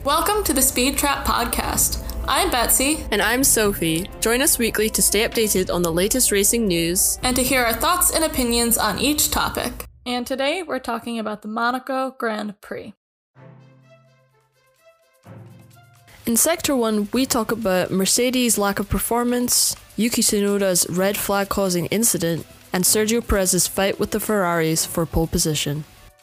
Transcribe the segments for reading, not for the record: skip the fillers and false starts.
Welcome to the Speed Trap Podcast. I'm Betsy. And I'm Sophie. Join us weekly to stay updated on the latest racing news and to hear our thoughts and opinions on each topic. And today we're talking about the Monaco Grand Prix. In Sector 1, we talk about Mercedes' lack of performance, Yuki Tsunoda's red flag causing incident, and Sergio Perez's fight with the Ferraris for pole position.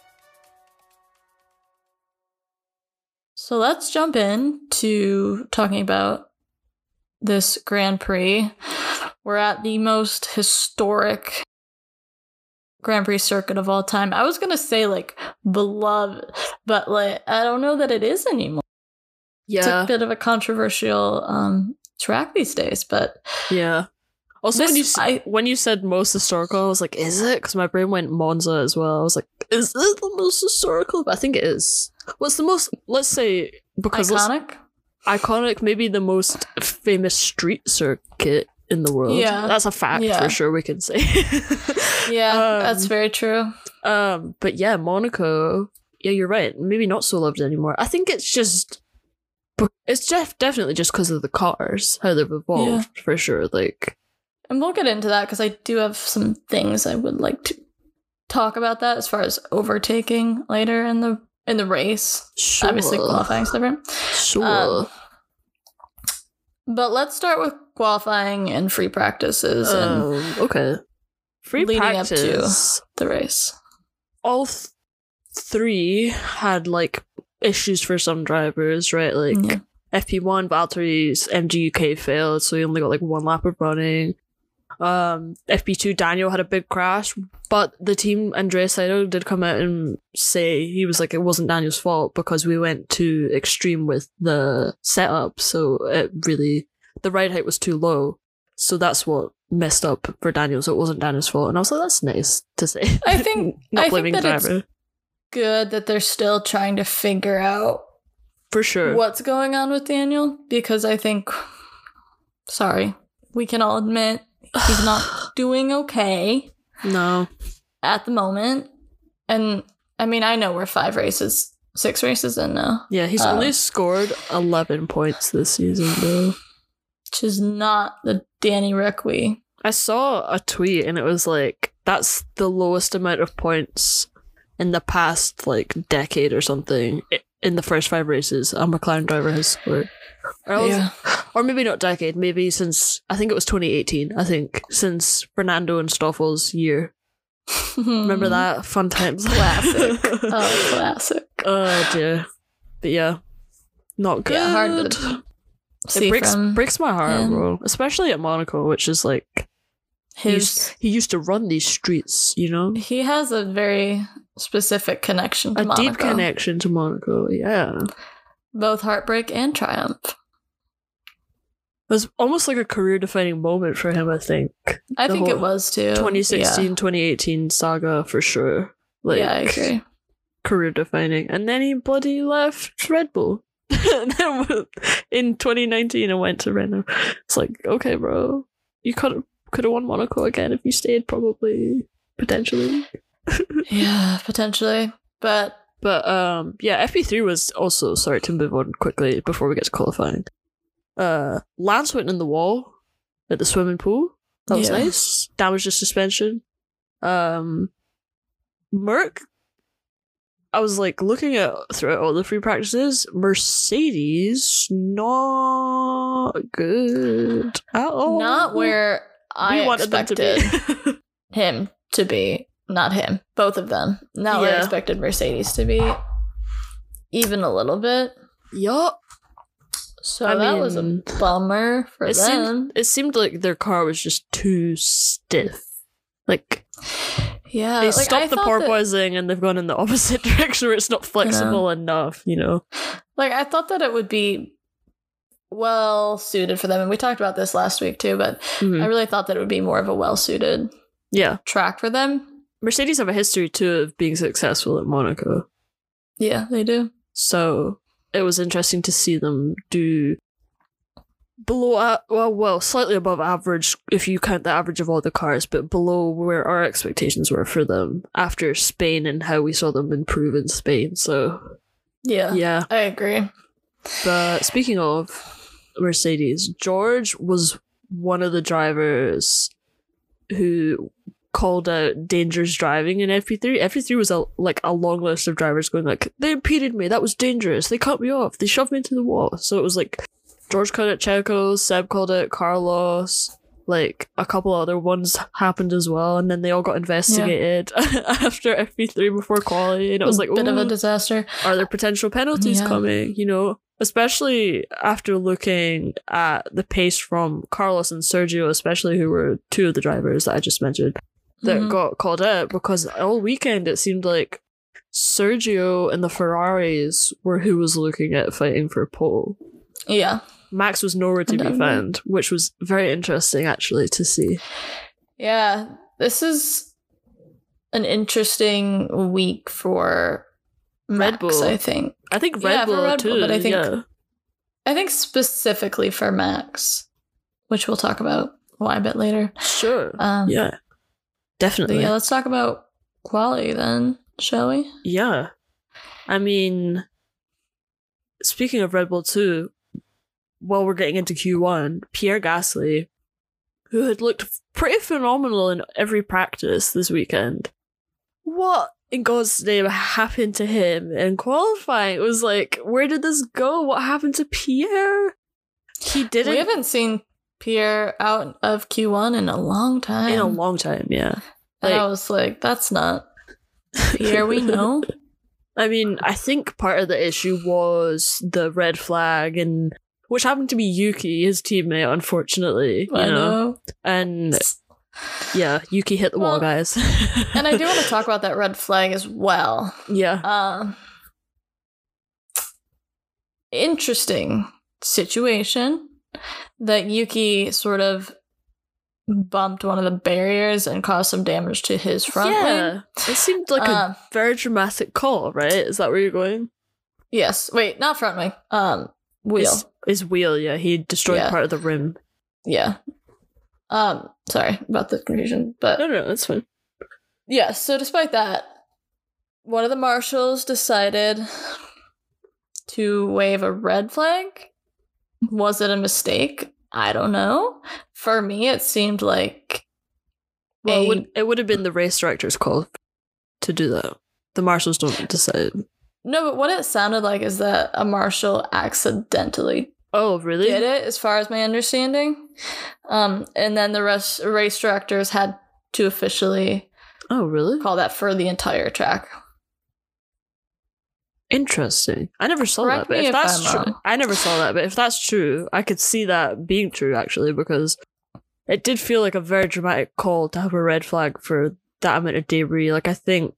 So let's jump in to talking about this Grand Prix. We're at the most historic Grand Prix circuit of all time. I was gonna say beloved, but I don't know that it is anymore. Yeah, it's a bit of a controversial track these days, but yeah. Also, when you said most historical, I was like, is it? Because my brain went Monza as well. I was like, is it the most historical? But I think it is. What's the most, let's say, because iconic, maybe the most famous street circuit in the world. Yeah. That's a fact for sure, we can say. Yeah, that's very true. But yeah, Monaco, yeah, you're right. Maybe not so loved anymore. I think it's definitely just because of the cars, how they've evolved, for sure. And we'll get into that because I do have some things I would like to talk about that as far as overtaking later in the race. Sure. Obviously, qualifying's different. Sure. But let's start with qualifying and free practices and okay. Free leading practice. up to the race. All three had issues for some drivers, right? FP1, Valtteri's MG UK failed, so he only got one lap of running. FP2, Daniel had a big crash, but the team, Andrea Seidel, did come out and say he was it wasn't Daniel's fault because we went too extreme with the setup, so the ride height was too low, so that's what messed up for Daniel, so it wasn't Daniel's fault. And I was like, that's nice to say. I think not blaming the driver. It's good that they're still trying to figure out for sure what's going on with Daniel, because I think, we can all admit he's not doing okay. No. At the moment. And I mean, I know we're 6 races in now. Yeah, he's only scored 11 points this season, though. Which is not the Danny Rick I saw a tweet and it was that's the lowest amount of points in the past, decade or something, in the first 5 races a McLaren driver has scored. Or maybe not decade, maybe since, I think it was 2018, since Fernando and Stoffel's year. Remember that? Fun times. Classic. Classic. Oh, dear. But yeah, not good. Yeah, hard to see. It breaks my heart, bro. Especially at Monaco, which is he used to run these streets, you know? He has a very specific connection to Monaco. A deep connection to Monaco, yeah. Both heartbreak and triumph. It was almost like a career-defining moment for him, I think. I think it was, too. 2016, 2018 saga, for sure. Yeah, I agree. Career-defining. And then he bloody left Red Bull. And then in 2019, I went to Renault. It's okay, bro. You could have won Monaco again if you stayed, probably. Potentially. Yeah, potentially. But yeah, FP3 was also, sorry to move on quickly before we get to qualifying. Lance went in the wall at the swimming pool. That was nice. Damaged his suspension. Merc, I was looking at throughout all the free practices, Mercedes not good at all. Not where I expected him to be. Not him. Both of them. Not where I expected Mercedes to be. Even a little bit. Yup. So that was a bummer for them. It seemed like their car was just too stiff. Yeah. They stopped the porpoising and they've gone in the opposite direction where it's not flexible enough, you know? I thought that it would be well suited for them. And we talked about this last week too, but I really thought that it would be more of a well suited track for them. Mercedes have a history too of being successful at Monaco. Yeah, they do. So it was interesting to see them do below, slightly above average if you count the average of all the cars, but below where our expectations were for them after Spain and how we saw them improve in Spain. So yeah, I agree. But speaking of Mercedes, George was one of the drivers who called out dangerous driving in FP3. FP3 was a long list of drivers going like, they impeded me, that was dangerous, they cut me off, they shoved me into the wall. So it was like George called it Checo, Seb called it Carlos, like a couple other ones happened as well, and then they all got investigated after FP3 before quality, and it was like, bit of a disaster. Are there potential penalties coming? You know, especially after looking at the pace from Carlos and Sergio, especially, who were two of the drivers that I just mentioned that got called out, because all weekend it seemed like Sergio and the Ferraris were who was looking at fighting for pole. Yeah. Max was nowhere to be found, which was very interesting actually to see. Yeah, this is an interesting week for Red Bull, I think. I think Red Bull too, but I think specifically for Max, which we'll talk about why a bit later. Sure. Yeah. Definitely. Yeah, let's talk about quality then, shall we? Yeah. I mean, speaking of Red Bull too, while we're getting into Q1, Pierre Gasly, who had looked pretty phenomenal in every practice this weekend, what in God's name happened to him in qualifying? It was like, where did this go? What happened to Pierre? He didn't. We haven't seen Pierre out of Q1 in a long time. Yeah. And I was like, that's not Pierre we know. I mean, I think part of the issue was the red flag, and which happened to be Yuki, his teammate, unfortunately. You know? And yeah, Yuki hit the wall, guys. And I do want to talk about that red flag as well. Yeah. Interesting situation that Yuki sort of bumped one of the barriers and caused some damage to his front wing. It seemed like a very dramatic call, right? Is that where you're going? Yes. Wait, not front wing. Wheel. His wheel, yeah. He destroyed part of the rim. Yeah. Sorry about the confusion, but no, that's fine. Yeah, so despite that, one of the marshals decided to wave a red flag. Was it a mistake? I don't know. For me, it seemed like it would have been the race director's call to do that. The marshals don't decide. No, but what it sounded like is that a marshal accidentally really did it, as far as my understanding. And then the race directors had to officially really call that for the entire track. Interesting. I never saw that, but if that's true, I never saw that, but if that's true, I could see that being true actually, because it did feel like a very dramatic call to have a red flag for that amount of debris. Like, I think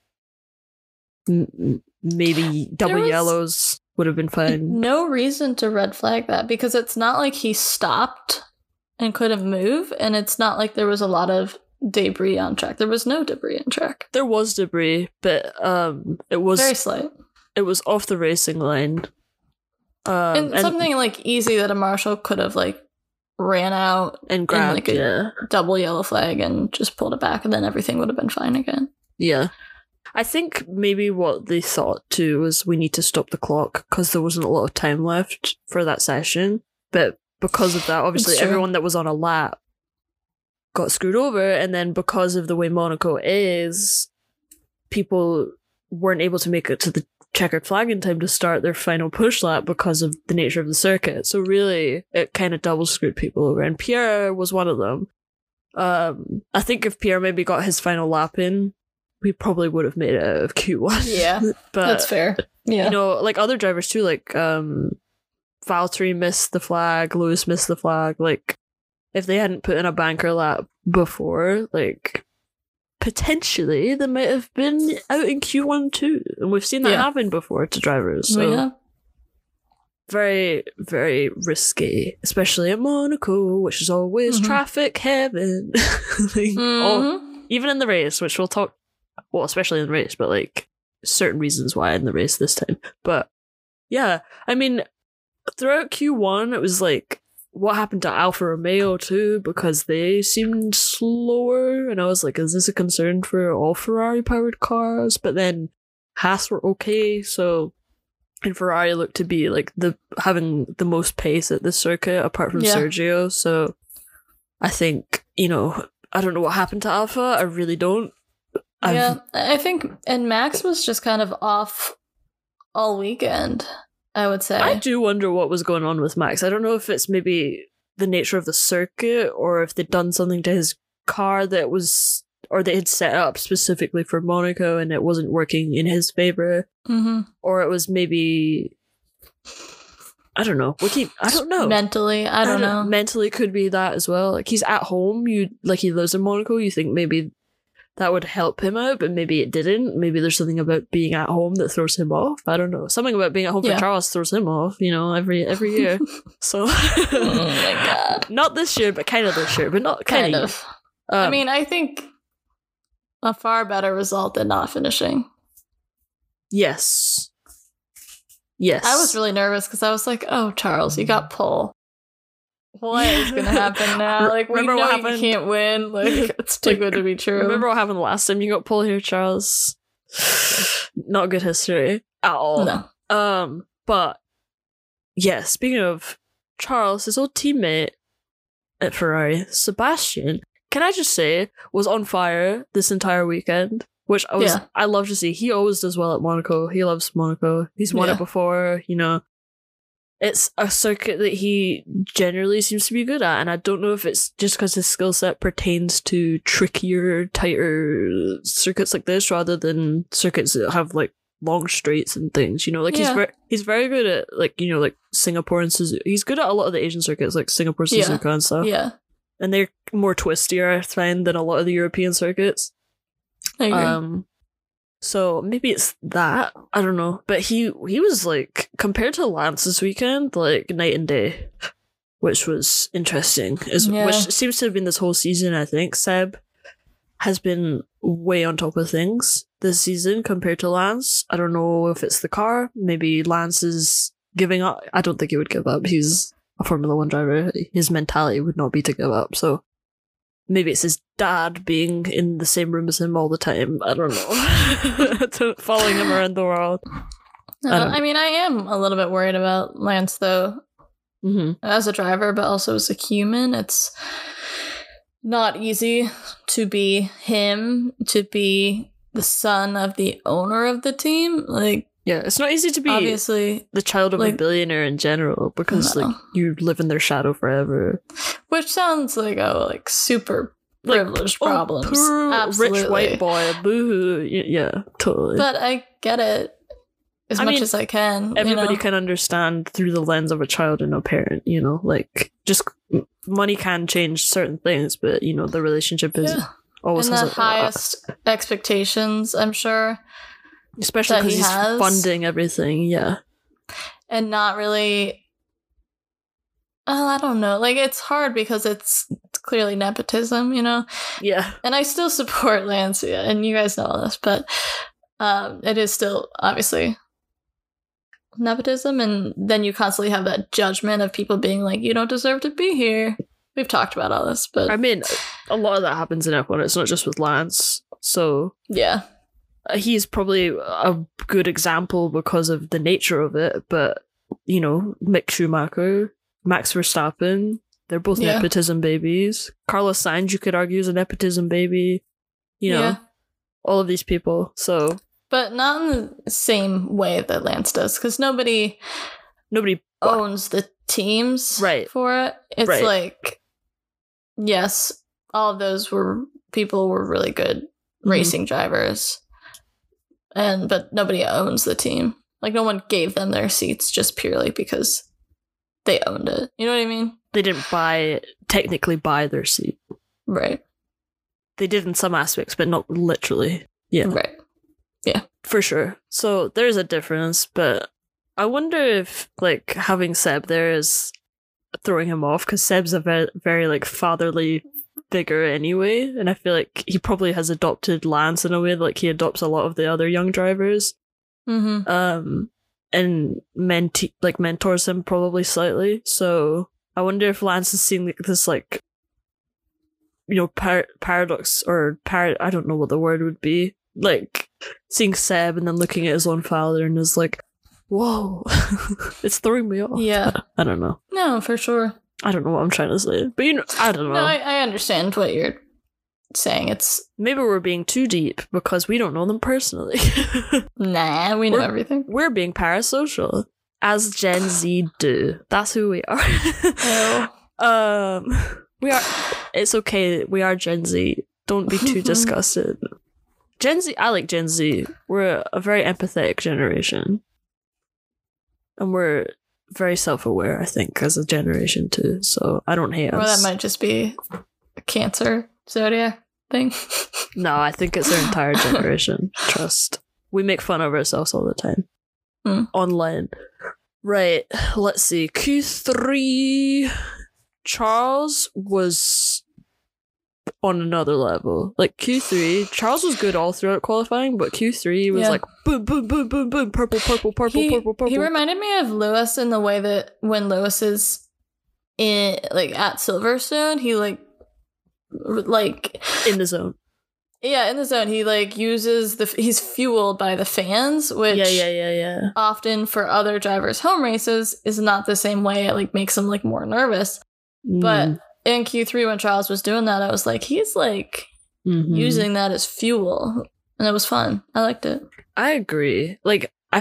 maybe double yellows would have been fine. No reason to red flag that, because it's not like he stopped and couldn't move, and it's not like there was a lot of debris on track. There was no debris on track. There was debris, but it was very slight. It was off the racing line. And something like easy that a marshal could have like ran out and grabbed a double yellow flag and just pulled it back, and then everything would have been fine again. Yeah. I think maybe what they thought too was we need to stop the clock because there wasn't a lot of time left for that session. But because of that, obviously everyone that was on a lap got screwed over, and then because of the way Monaco is, people weren't able to make it to the checkered flag in time to start their final push lap because of the nature of the circuit. So really, it kind of double screwed people over, and Pierre was one of them. I think if Pierre maybe got his final lap in, we probably would have made it out of Q1. Yeah, but that's fair. Yeah, you know, like other drivers too, like Valtteri missed the flag, Lewis missed the flag. Like, if they hadn't put in a banker lap before, like, potentially they might have been out in Q1 too, and we've seen that happen before to drivers. So very, very risky, especially at Monaco, which is always traffic heaven. Even in the race, which we'll talk. Well, especially in the race, but like certain reasons why in the race this time. But yeah, I mean, throughout Q1, it was like, what happened to Alfa Romeo too, because they seemed slower, and I was like, is this a concern for all Ferrari powered cars? But then Haas were okay, so and Ferrari looked to be like having the most pace at this circuit apart from Sergio. So I think, you know, I don't know what happened to Alpha. I really don't. I think, and Max was just kind of off all weekend, I would say. I do wonder what was going on with Max. I don't know if it's maybe the nature of the circuit or if they'd done something to his car that was, or they had set up specifically for Monaco and it wasn't working in his favor. Mm-hmm. Or it was maybe, I don't know. I don't know. Mentally, I don't know. Mentally could be that as well. Like, he's at home, he lives in Monaco, you think maybe that would help him out, but maybe it didn't. Maybe there's something about being at home that throws him off. I don't know. Something about being at home for Charles throws him off, you know, every year. So, oh my god. Not this year, but kind of this year, but not kind of. I mean, I think a far better result than not finishing. Yes. I was really nervous because I was like, oh, Charles, you got pole. What is going to happen now? Like, we know you can't win. Like, it's too good to be true. Remember what happened last time you got pole here, Charles? Not good history at all. No. But, yeah, speaking of Charles, his old teammate at Ferrari, Sebastian, can I just say, was on fire this entire weekend, which I love to see. He always does well at Monaco. He loves Monaco. He's won it before, you know. It's a circuit that he generally seems to be good at, and I don't know if it's just because his skill set pertains to trickier, tighter circuits like this rather than circuits that have like long straights and things. You know, like he's very good at, like, you know, like Singapore and Suzuka. He's good at a lot of the Asian circuits, like Singapore, Suzuka, and stuff. Yeah, and they're more twistier, I find, than a lot of the European circuits. I agree. So maybe it's that. I don't know. But he was, like, compared to Lance this weekend, like, night and day, which was interesting. Which seems to have been this whole season, I think. Seb has been way on top of things this season compared to Lance. I don't know if it's the car. Maybe Lance is giving up. I don't think he would give up. He's a Formula 1 driver. His mentality would not be to give up. So maybe it's his dad being in the same room as him all the time. I don't know. Following him around the world. I mean, I am a little bit worried about Lance, though. Mm-hmm. As a driver, but also as a human. It's not easy to be him, to be the son of the owner of the team. Like, yeah, it's not easy to be obviously the child of a billionaire in general, because like you live in their shadow forever. Which sounds like super privileged problems. Poor absolutely. Rich white boy, boo. Yeah, totally. But I get it as much as I can. Everybody can understand through the lens of a child and a parent, you know, like, just money can change certain things, but, you know, the relationship is always and has the highest expectations, I'm sure. Especially because he's funding everything, and not really. I don't know. Like, it's hard because it's clearly nepotism, you know. Yeah. And I still support Lancia, and you guys know all this, but it is still obviously nepotism, and then you constantly have that judgment of people being like, "You don't deserve to be here." We've talked about all this, but I mean, a lot of that happens in F1. It's not just with Lance, so yeah. He's probably a good example because of the nature of it, but, you know, Mick Schumacher, Max Verstappen, they're both nepotism babies. Carlos Sainz, you could argue, is a nepotism baby. You know, all of these people, so. But not in the same way that Lance does, because nobody owns the teams for it. It's like, yes, all of those people were really good racing drivers. But nobody owns the team. Like, no one gave them their seats just purely because they owned it. You know what I mean? They didn't technically buy their seat. Right. They did in some aspects, but not literally. Yeah. Right. Yeah. For sure. So there's a difference, but I wonder if, like, having Seb there is throwing him off, because Seb's a very, very, like, fatherly figure anyway, and I feel like he probably has adopted Lance in a way like he adopts a lot of the other young drivers. Mm-hmm. And mentors him probably slightly. So I wonder if Lance is seeing like this, like, you know, paradox or I don't know what the word would be, like seeing Seb and then looking at his own father and is like, whoa. It's throwing me off. Yeah. I don't know. No, for sure. I don't know what I'm trying to say. But I don't know. No, I understand what you're saying. It's maybe we're being too deep because we don't know them personally. nah, we know everything. We're being parasocial, as Gen Z do. That's who we are. We are. It's okay. We are Gen Z. Don't be too disgusted. Gen Z. I like Gen Z. We're a very empathetic generation, and we're very self-aware. I think as a generation too. So I don't hate us. Or that might just be a Cancer zodiac thing. No, I think it's our entire generation. Trust. We make fun of ourselves all the time. Online. Right. Let's see. Q3. Charles was on another level. Like Q3, Charles was good all throughout qualifying, but Q3 was like boom, boom, boom, boom, boom, purple, purple, purple, purple, purple. He reminded me of Lewis in the way that when Lewis is in at Silverstone, he like in the zone. Yeah, in the zone, he uses he's fueled by the fans, which yeah. often for other drivers' home races is not the same way. It makes them more nervous. But in Q3, when Charles was doing that, I was like, he's using that as fuel, and it was fun. I liked it. I agree. I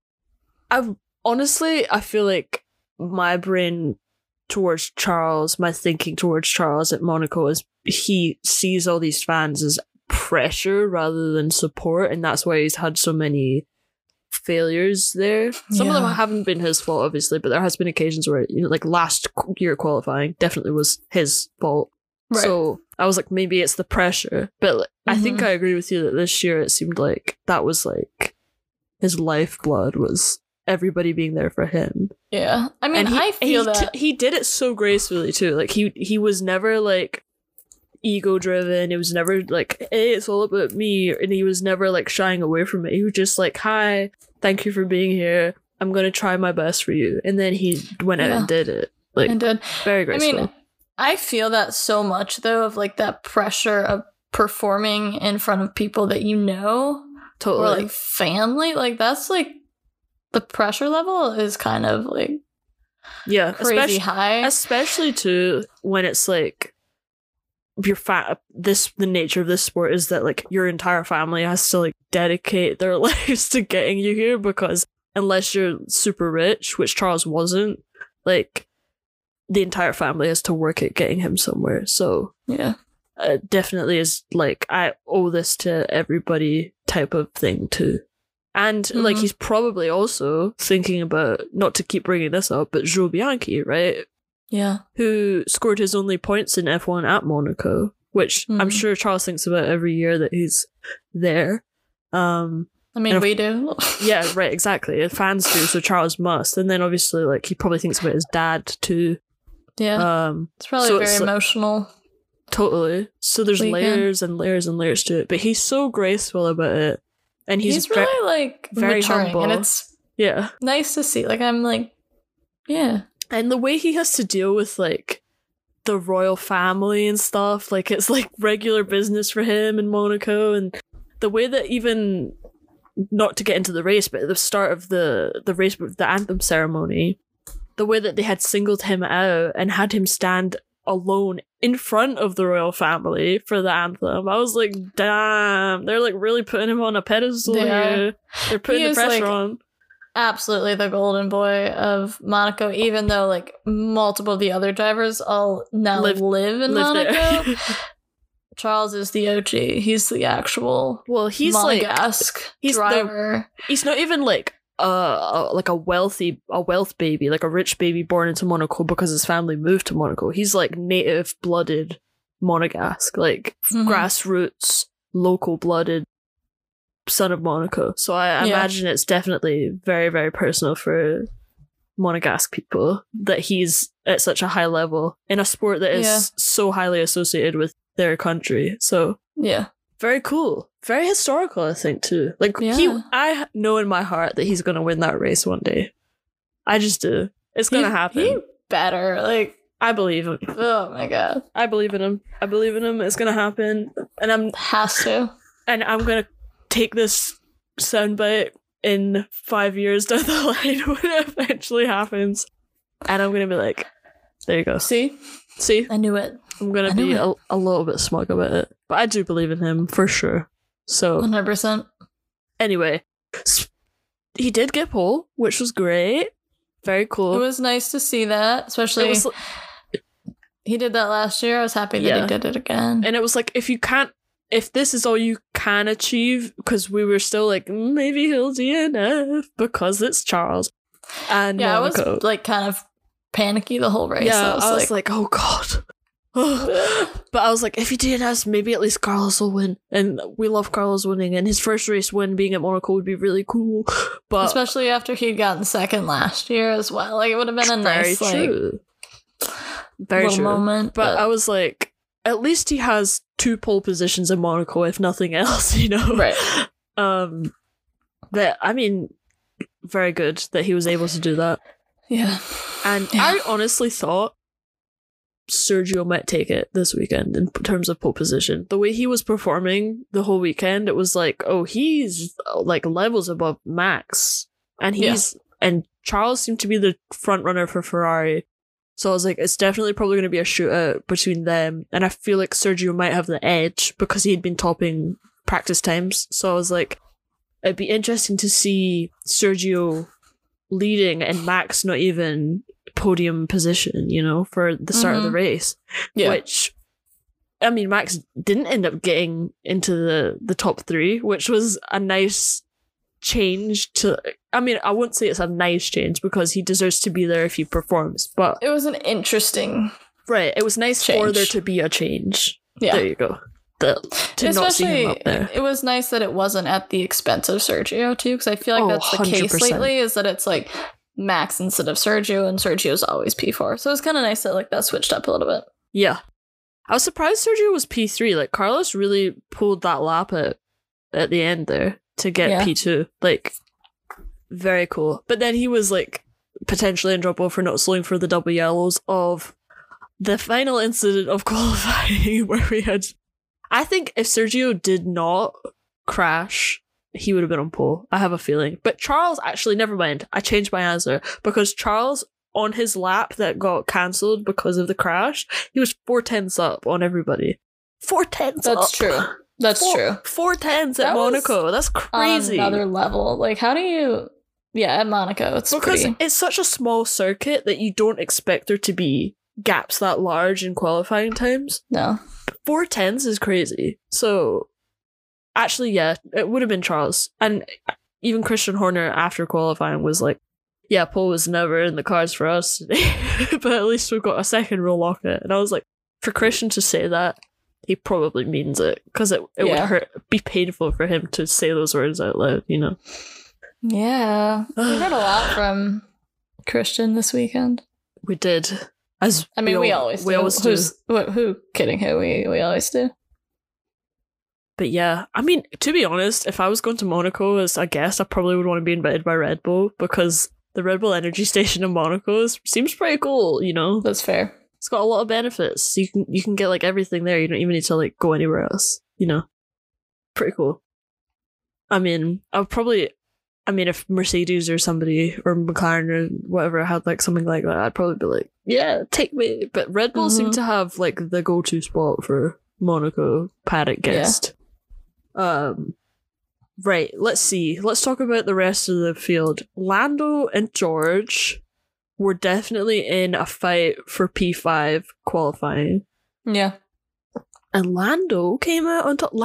feel like my brain towards Charles, my thinking towards Charles at Monaco is he sees all these fans as pressure rather than support, and that's why he's had so many failures there. Some of them haven't been his fault, obviously, but there has been occasions where last year qualifying definitely was his fault. Right. So I was like, maybe it's the pressure, but I think I agree with you that this year it seemed like that was his lifeblood was everybody being there for him. Yeah, I mean, I feel that he did it so gracefully too. He was never ego driven. It was never hey, it's all about me, and he was never shying away from it. He was just hi, thank you for being here, I'm gonna try my best for you, and then he went out and did it very graceful. I mean, I feel that so much though, of that pressure of performing in front of people that totally, or family, that's the pressure level is kind of crazy high, especially too when it's the nature of this sport is that your entire family has to dedicate their lives to getting you here, because unless you're super rich, which Charles wasn't, the entire family has to work at getting him somewhere. So yeah, definitely is I owe this to everybody type of thing too. And he's probably also thinking about, not to keep bringing this up, but Joe Bianchi, right? Yeah. Who scored his only points in F1 at Monaco, which I'm sure Charles thinks about every year that he's there. I mean, we do. Yeah, right, exactly. Fans do, so Charles must. And then obviously, he probably thinks about his dad too. Yeah. It's probably very emotional. Totally. So there's layers and layers and layers to it. But he's so graceful about it. And he's really, very maturing, humble. and it's nice to see. I'm yeah. And the way he has to deal with the royal family and stuff, it's regular business for him in Monaco, and the way that even, not to get into the race, but at the start of the race with the anthem ceremony, the way that they had singled him out and had him stand alone in front of the royal family for the anthem. I was like, damn, they're really putting him on a pedestal here. They're putting the pressure on. Absolutely the golden boy of Monaco, even though multiple of the other drivers all now live in Monaco. Charles is the OG. He's the actual Monegasque driver. He's not even a wealth baby, a rich baby born into Monaco because his family moved to Monaco. He's native blooded Monegasque, grassroots, local blooded son of Monaco. So I imagine it's definitely very, very personal for Monegasque people that he's at such a high level in a sport that is so highly associated with their country. So very cool, very historical, I think too. I know in my heart that he's gonna win that race one day. I just do. It's gonna happen. He better. I believe him. Oh my god, I believe in him. It's gonna happen, and has to. And I'm gonna take this soundbite in 5 years down the line when it eventually happens. And I'm going to be like, there you go. See? I knew it. I'm going to be a little bit smug about it. But I do believe in him, for sure. So 100%. Anyway, he did get pole, which was great. Very cool. It was nice to see that, especially he did that last year. I was happy that he did it again. And it was like, if this is all you can achieve, because we were still like, maybe he'll DNF because it's Charles. And Monaco. I was like kind of panicky the whole race. Yeah, I was like, oh god. But I was like, if he DNFs, maybe at least Carlos will win. And we love Carlos winning, and his first race win being at Monaco would be really cool. But especially after he'd gotten second last year as well. Like, it would have been a nice very little true moment. But I was like, at least he has 2 pole positions in Monaco, if nothing else, you know? Right. That, I mean, very good that he was able to do that. Yeah. And I honestly thought Sergio might take it this weekend in terms of pole position. The way he was performing the whole weekend, it was like, oh, he's like levels above Max. And and Charles seemed to be the front runner for Ferrari. So I was like, it's definitely probably going to be a shootout between them. And I feel like Sergio might have the edge because he'd been topping practice times. So I was like, it'd be interesting to see Sergio leading and Max not even podium position, you know, for the start of the race. Yeah. Which, I mean, Max didn't end up getting into the top 3, which was a nice change to, I mean, I wouldn't say it's a nice change because he deserves to be there if he performs, but it was an interesting it was nice change. For there to be a change. Yeah, there you go. To not see him up there. It was nice that it wasn't at the expense of Sergio too, because I feel like that's the 100%. Case lately, is that it's like Max instead of Sergio, and Sergio's always P4, so it's kind of nice that like that switched up a little bit. Yeah, I was surprised Sergio was P3. Like, Carlos really pulled that lap at the end there to get P2. Like, very cool. But then he was like potentially in trouble for not slowing for the double yellows of the final incident of qualifying where we had, I think if Sergio did not crash, he would have been on pole. I have a feeling. But Charles, actually, never mind. I changed my answer because Charles, on his lap that got cancelled because of the crash, he was 4/10 up on everybody. 4/10 up. That's true. That's true. 4/10 at Monaco. That's crazy. Another level. Like, how do you? Yeah, at Monaco, it's because it's such a small circuit that you don't expect there to be gaps that large in qualifying times. No, 4/10 is crazy. So, actually, yeah, it would have been Charles, and even Christian Horner after qualifying was like, "Yeah, pole was never in the cards for us today, but at least we've got a second row locket." And I was like, for Christian to say that, he probably means it, because it would be painful for him to say those words out loud, you know? Yeah. We heard a lot from Christian this weekend. We did. We always do. Who kidding who? We always do. But yeah, I mean, to be honest, if I was going to Monaco as a guest, I probably would want to be invited by Red Bull, because the Red Bull Energy Station in Monaco seems pretty cool, you know? That's fair. It's got a lot of benefits. You can get like everything there. You don't even need to like go anywhere else, you know? Pretty cool. I mean, if Mercedes or somebody or McLaren or whatever had like something like that, I'd probably be like, yeah, take me. But Red Bull seem to have like the go-to spot for Monaco paddock guest. Yeah. Right, let's see. Let's talk about the rest of the field. Lando and George were definitely in a fight for P5 qualifying. Yeah. And Lando came out on top.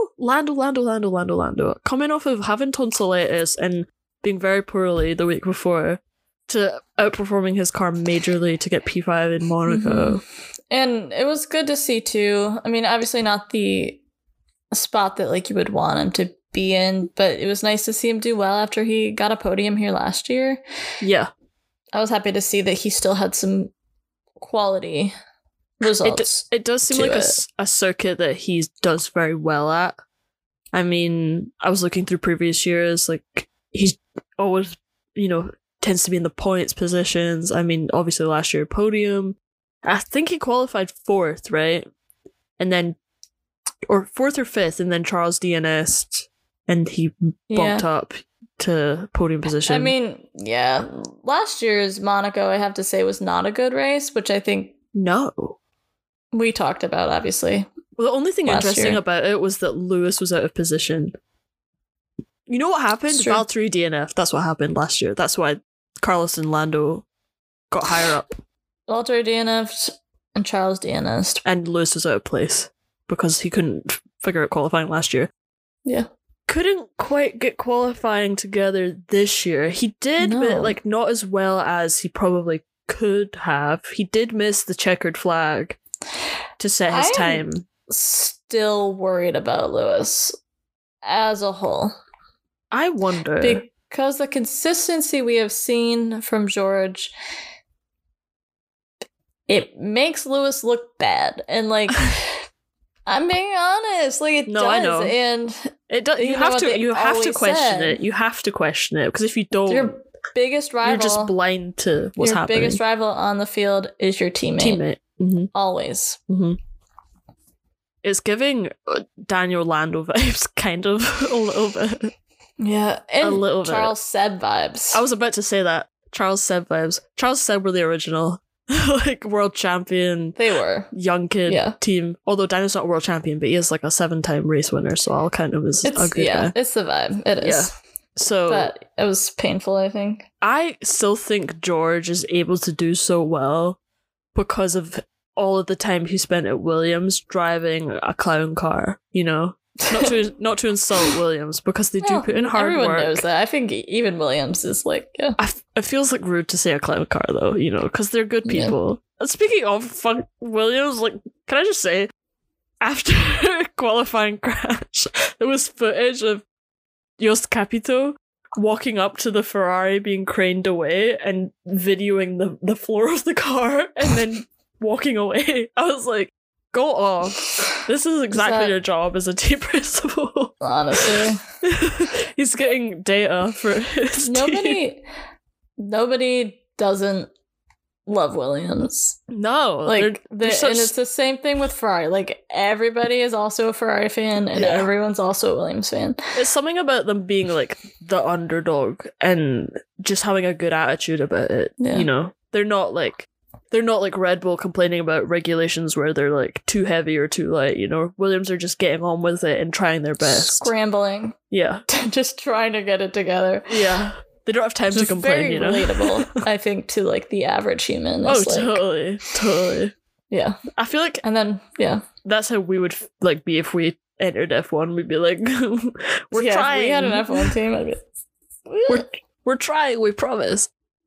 Lando, coming off of having tonsillitis and being very poorly the week before, to outperforming his car majorly to get P5 in Monaco. Mm-hmm. And it was good to see too. I mean, obviously not the spot that like you would want him to be in, but it was nice to see him do well after he got a podium here last year. Yeah. I was happy to see that he still had some quality results. It does seem like a circuit that he does very well at. I mean, I was looking through previous years, like, he's always, you know, tends to be in the points positions. I mean, obviously last year, podium. I think he qualified 4th, right? And then, or 4th or 5th, and then Charles DNS'd, and he bumped up. to podium position. I mean, yeah, last year's Monaco, I have to say, was not a good race, which I think no. we talked about, obviously. Well, the only thing last interesting year. about it was that Lewis was out of position. You know what happened? It's true. Valtteri DNF. That's what happened last year. That's why Carlos and Lando got higher up. Valtteri DNF'd and Charles DNF'd. And Lewis was out of place because he couldn't figure out qualifying last year. Yeah. Couldn't quite get qualifying together this year. He did, No. but like not as well as he probably could have. He did miss the checkered flag to set his time. Still worried about Lewis as a whole. I wonder. Because the consistency we have seen from George, it makes Lewis look bad. And like, I'm being honest, like it does. I know. And It does. You have to question it. You have to question it because if you don't, your biggest rival, you're just blind to what's your happening. biggest rival on the field is your teammate. Mm-hmm. Always. Mm-hmm. It's giving Daniel Lando vibes, kind of a little bit. Yeah, and a little Charles Seb vibes. I was about to say that. Charles Seb vibes. Charles Seb were the original, like world champion. They were young kid team. Although Daniel's not a world champion, but he is like a 7-time race winner, so I'll count him as a good guy. It's the vibe. It is. Yeah. So, but it was painful, I think. I still think George is able to do so well because of all of the time he spent at Williams driving a clown car, you know? Not to insult Williams, because they do put in hard everyone work. Everyone knows that. I think even Williams is like, yeah. It feels like rude to say a clown car, though, you know, because they're good people. And speaking of Williams, like, can I just say, after qualifying crash, there was footage of Jost Capito walking up to the Ferrari being craned away and videoing the floor of the car and then walking away. I was like, go off. This is exactly your job as a team principal. Honestly. He's getting data for his team. Nobody doesn't love Williams. No. Like, and it's the same thing with Ferrari. Like, everybody is also a Ferrari fan and everyone's also a Williams fan. It's something about them being like the underdog and just having a good attitude about it. Yeah. You know? They're not like Red Bull complaining about regulations where they're like too heavy or too light, you know? Williams are just getting on with it and trying their best. Scrambling. Yeah. Just trying to get it together. Yeah. They don't have time to complain, you know? Very relatable, I think, to like the average human. Oh, like, totally. Yeah. I feel like... And then, that's how we would like be if we entered F1. We'd be like, we're trying. If we had an F1 team, I'd be... We're trying, we promise.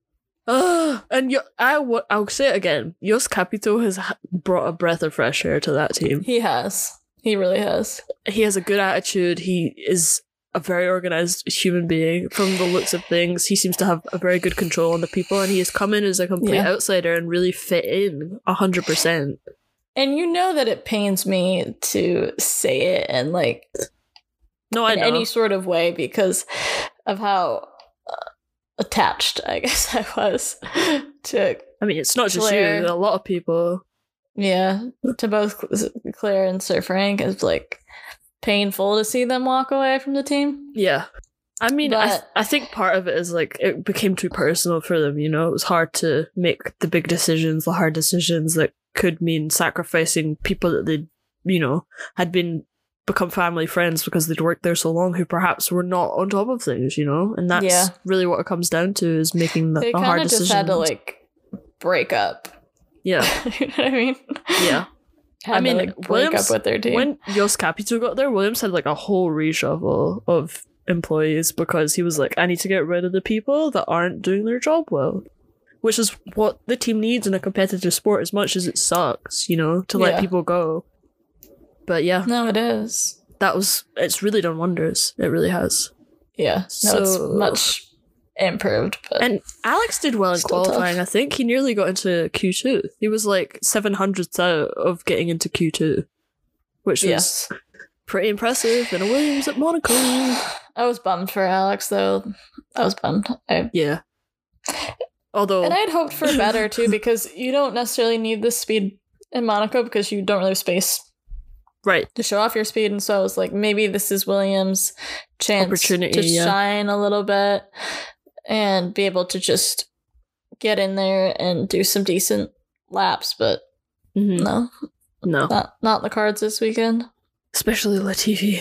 And I'll say it again. Jost Capito has brought a breath of fresh air to that team. He has. He really has. He has a good attitude. He is a very organized human being. From the looks of things, he seems to have a very good control on the people, and he has come in as a complete outsider and really fit in 100%. And you know that it pains me to say it and like in any sort of way because of how attached, I guess, I was to. I mean, it's not just Claire. you. A lot of people. Yeah, to both Claire and Sir Frank. It's like painful to see them walk away from the team. Yeah, I mean, I think part of it is like it became too personal for them. You know, it was hard to make the big decisions, the hard decisions that could mean sacrificing people that they, you know, had become family friends because they'd worked there so long, who perhaps were not on top of things, you know? And that's really what it comes down to, is making the hard decisions. They kind of just had to, like, break up. Yeah. You know what I mean? Yeah. I mean, like, break up with their team. When Jost Capito got there, Williams had, like, a whole reshuffle of employees because he was like, I need to get rid of the people that aren't doing their job well. Which is what the team needs in a competitive sport, as much as it sucks, you know, to let people go. But yeah. No, it is. It's really done wonders. It really has. Yeah. No, it's much improved. But and Alex did well in qualifying, tough. I think. He nearly got into Q2. He was like 700th out of getting into Q2. Which was pretty impressive in a Williams at Monaco. I was bummed for Alex, though. I was bummed. Yeah. Although... And I'd hoped for better, too, because you don't necessarily need this speed in Monaco because you don't really have space Right. to show off your speed. And so I was like, maybe this is Williams' chance Opportunity, to shine a little bit and be able to just get in there and do some decent laps. But no, not in the cards this weekend. Especially Latifi.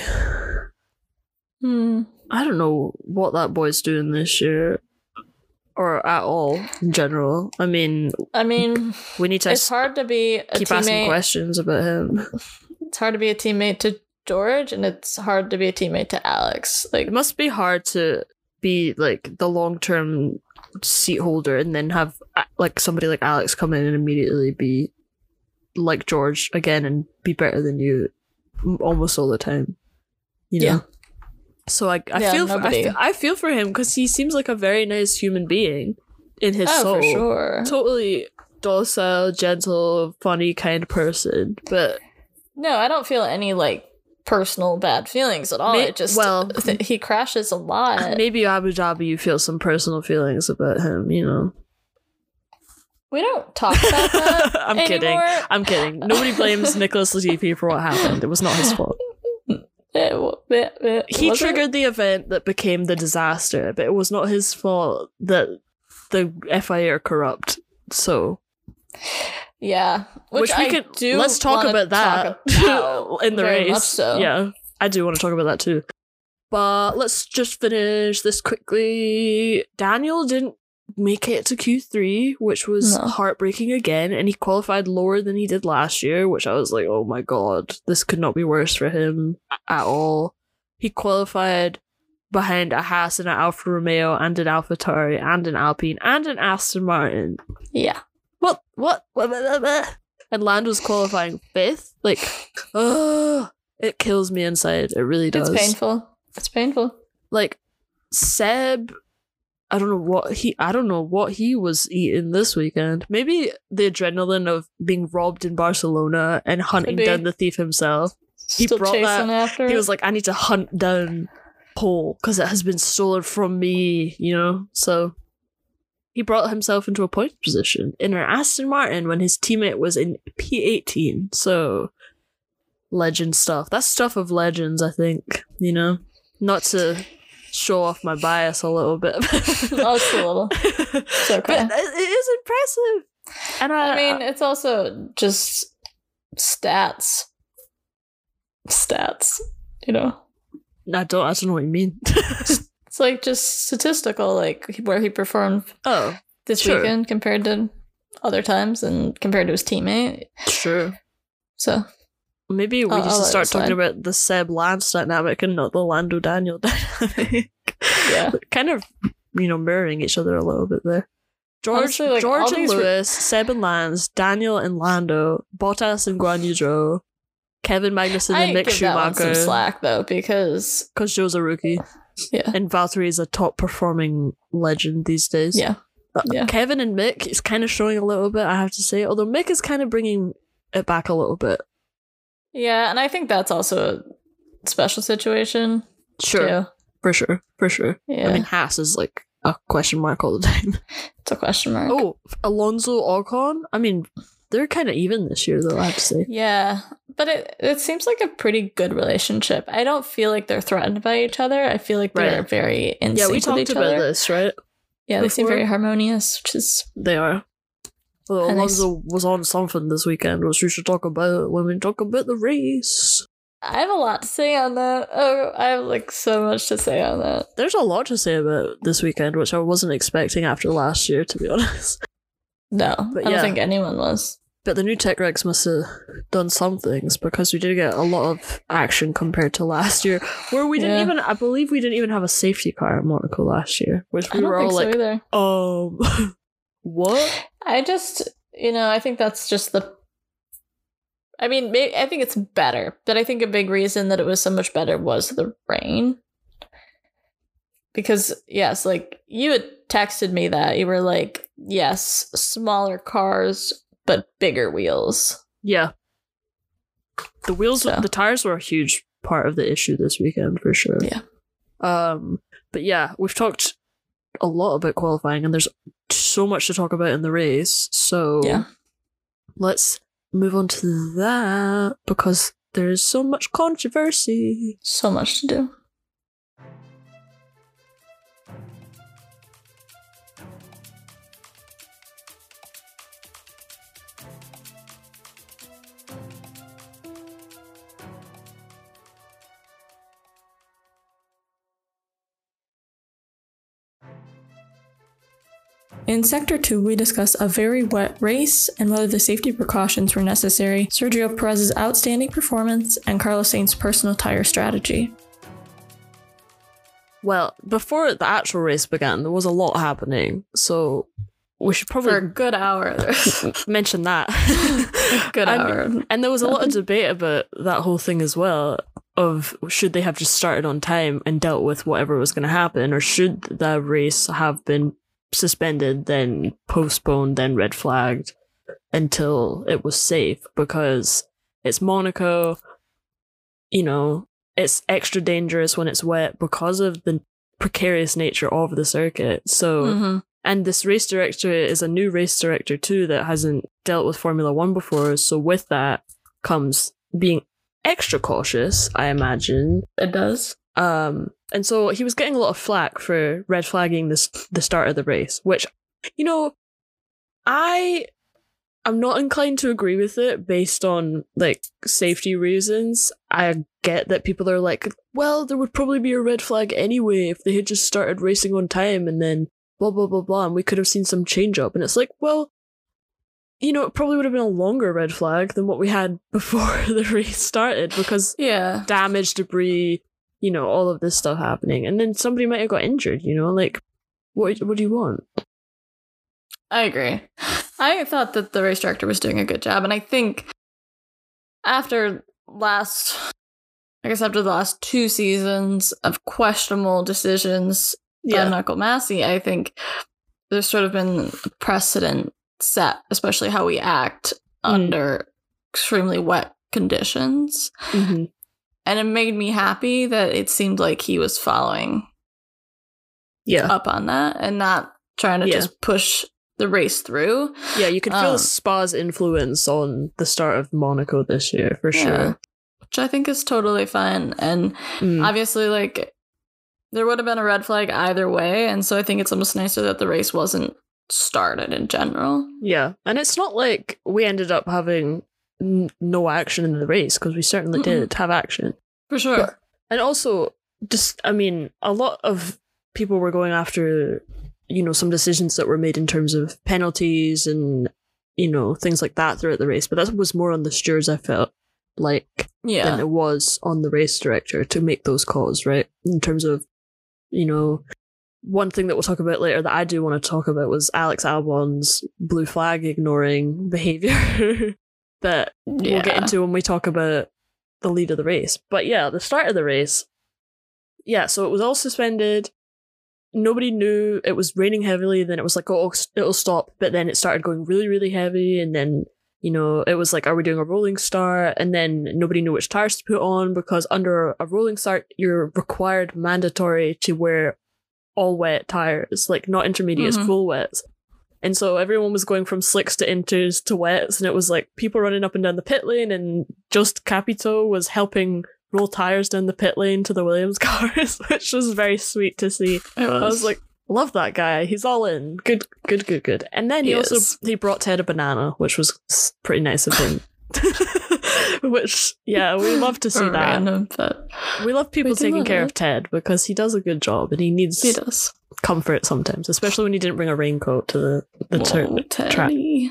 I don't know what that boy's doing this year, or at all in general. I mean, we need to. It's hard to be a keep teammate. Asking questions about him. It's hard to be a teammate to George, and it's hard to be a teammate to Alex. Like, it must be hard to be like the long-term seat holder and then have like somebody like Alex come in and immediately be like George again and be better than you almost all the time. You know. So I feel for him because he seems like a very nice human being in his soul. For sure. Totally docile, gentle, funny kind of person. But no, I don't feel any like personal bad feelings at all. He crashes a lot. Maybe Abu Dhabi, you feel some personal feelings about him. You know. We don't talk about that. I'm kidding. Nobody blames Nicholas Latifi for what happened. It was not his fault. He triggered the event that became the disaster, but it was not his fault that the FIA are corrupt. So, yeah, which we could do. Let's talk about that in the race. So. Yeah, I do want to talk about that too. But let's just finish this quickly. Daniel didn't make it to Q3, which was heartbreaking again, and he qualified lower than he did last year, which I was like, oh my god, this could not be worse for him at all. He qualified behind a Haas and an Alfa Romeo and an AlphaTauri and an Alpine and an Aston Martin. Yeah. What? And Lando's qualifying 5th? Like, it kills me inside. It really does. It's painful. Like, Seb, I don't know what he was eating this weekend. Maybe the adrenaline of being robbed in Barcelona and hunting down the thief himself. He brought that. After. He was like, I need to hunt down Pole because it has been stolen from me, you know? So he brought himself into a point position in an Aston Martin when his teammate was in P18. So legend stuff. That's stuff of legends, I think, you know? Not to show off my bias a little bit. Just a little. It's okay. But it is impressive. And I mean, it's also just stats, you know? I don't know what you mean. It's like just statistical, like where he performed this weekend compared to other times and compared to his teammate. Sure. So maybe we need to start talking about the Seb Lance dynamic and not the Lando Daniel dynamic. Yeah. Kind of, you know, mirroring each other a little bit there. George and Lewis, Seb and Lance, Daniel and Lando, Bottas and Guan Yu Zhou, Kevin Magnussen and Mick Schumacher. That one some slack though, because Zhou's a rookie. Yeah. And Valtteri is a top performing legend these days. Yeah. Kevin and Mick is kind of showing a little bit, I have to say, although Mick is kind of bringing it back a little bit. Yeah, and I think that's also a special situation. Sure. Too. For sure. Yeah. I mean, Haas is like a question mark all the time. It's a question mark. Oh, Alonso Ocon? I mean, they're kind of even this year, though, I have to say. Yeah, but it seems like a pretty good relationship. I don't feel like they're threatened by each other. I feel like they're very in sync with each other. Yeah, we talked about this, right? Yeah, they seem very harmonious, which is... They are. Well, Alonso was on something this weekend, which we should talk about when we talk about the race. I have a lot to say on that. Oh, I have like so much to say on that. There's a lot to say about this weekend, which I wasn't expecting after last year, to be honest. No, but I don't think anyone was. But the new tech regs must have done some things, because we did get a lot of action compared to last year, where we didn't even, I believe we didn't even have a safety car in Monaco last year, which we were all like, what? I just, I think that's just I think it's better, but I think a big reason that it was so much better was the rain. Because, yes, like, you had texted me that. You were like, yes, smaller cars, but bigger wheels. Yeah. The wheels, the tires were a huge part of the issue this weekend, for sure. Yeah. But yeah, we've talked a lot about qualifying, and there's so much to talk about in the race. So let's move on to that, because there's so much controversy. So much to do. In Sector 2, we discuss a very wet race and whether the safety precautions were necessary, Sergio Perez's outstanding performance, and Carlos Sainz's personal tire strategy. Well, before the actual race began, there was a lot happening, so we should probably... For a good hour. mention that. Good hour. And there was a lot of debate about that whole thing as well, of should they have just started on time and dealt with whatever was going to happen, or should the race have been suspended, then postponed, then red flagged until it was safe, because it's Monaco, you know, it's extra dangerous when it's wet because of the precarious nature of the circuit. So, and this race director is a new race director too that hasn't dealt with Formula One before, so with that comes being extra cautious, I imagine. It does. And so he was getting a lot of flack for red flagging the start of the race, which, you know, I'm not inclined to agree with it based on, like, safety reasons. I get that people are like, well, there would probably be a red flag anyway if they had just started racing on time and then blah, blah, blah, blah, and we could have seen some change up. And it's like, well, you know, it probably would have been a longer red flag than what we had before the race started, because damage, debris, you know, all of this stuff happening. And then somebody might have got injured, you know, like, what do you want? I agree. I thought that the race director was doing a good job, and I think after the last 2 seasons of questionable decisions by Michael Massey, I think there's sort of been precedent set, especially how we act under extremely wet conditions. And it made me happy that it seemed like he was following up on that and not trying to just push the race through. Yeah, you could feel Spa's influence on the start of Monaco this year, for sure. Which I think is totally fine. And obviously, like, there would have been a red flag either way. And so I think it's almost nicer that the race wasn't started in general. Yeah, and it's not like we ended up having no action in the race, because we certainly did have action. For sure. But, and also, just, I mean, a lot of people were going after, you know, some decisions that were made in terms of penalties and, you know, things like that throughout the race. But that was more on the stewards, I felt like, than it was on the race director to make those calls, right? In terms of, you know, one thing that we'll talk about later that I do want to talk about was Alex Albon's blue flag ignoring behavior that we'll get into when we talk about the lead of the race. But yeah, the start of the race, so it was all suspended. Nobody knew. It was raining heavily, then it was like, oh, it'll stop, but then it started going really, really heavy, and then, you know, it was like, are we doing a rolling start? And then nobody knew which tires to put on, because under a rolling start, you're required mandatory to wear all wet tires, like not intermediates, full wets. And so everyone was going from slicks to inters to wets, and it was like people running up and down the pit lane, and just Capito was helping roll tires down the pit lane to the Williams cars, which was very sweet to see. I was like, love that guy. He's all in. Good. And then he brought Ted a banana, which was pretty nice of him. Which, we love to see that. Random, but we love people taking care of Ted, because he does a good job, and he needs comfort sometimes, especially when he didn't bring a raincoat to the track.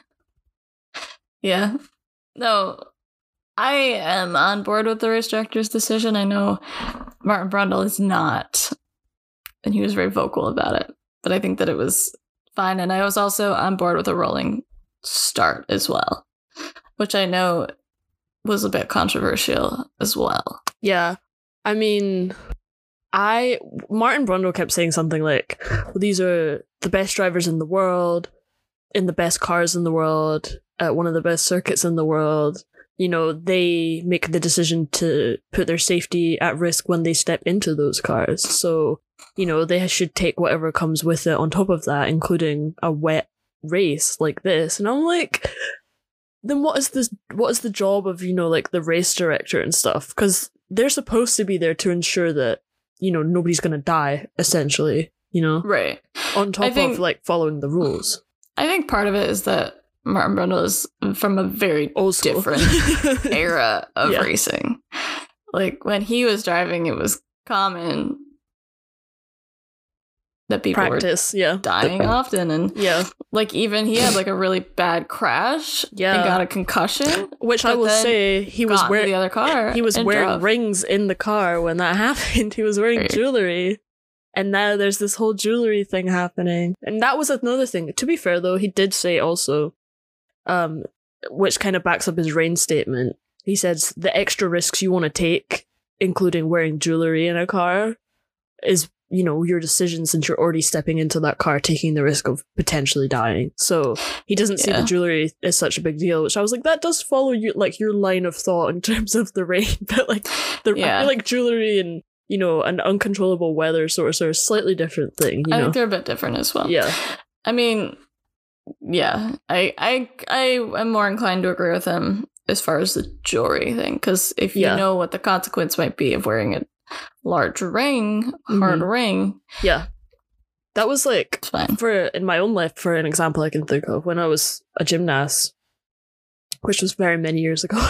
Yeah. No, I am on board with the race director's decision. I know Martin Brundle is not, and he was very vocal about it, but I think that it was fine. And I was also on board with a rolling start as well, which I know was a bit controversial as well. Yeah. I mean, Martin Brundle kept saying something like, well, these are the best drivers in the world, in the best cars in the world, at one of the best circuits in the world. You know, they make the decision to put their safety at risk when they step into those cars. So, you know, they should take whatever comes with it on top of that, including a wet race like this. And I'm like, then what is the job of, like, the race director and stuff? Because they're supposed to be there to ensure that, nobody's gonna die, essentially, Right. on top of, like, following the rules. I think part of it is that Martin Brundle is from a very Old school. different era of racing. Like, when he was driving, it was common that people were dying often, and like, even he had like a really bad crash and got a concussion, which I will say he was wearing the other car. He was wearing rings in the car when that happened. He was wearing jewelry, and now there's this whole jewelry thing happening. And that was another thing. To be fair, though, he did say also, which kind of backs up his rain statement. He says the extra risks you want to take, including wearing jewelry in a car, is, your decision, since you're already stepping into that car, taking the risk of potentially dying. So he doesn't see the jewelry as such a big deal, which I was like, that does follow your line of thought in terms of the rain, but like like jewelry and, an uncontrollable weather source are a slightly different thing. I think they're a bit different as well. Yeah. I mean, yeah, I am more inclined to agree with him as far as the jewelry thing, because if you know what the consequence might be of wearing a large ring, hard ring. Yeah. That was like, in my own life, for an example I can think of, when I was a gymnast, which was very many years ago,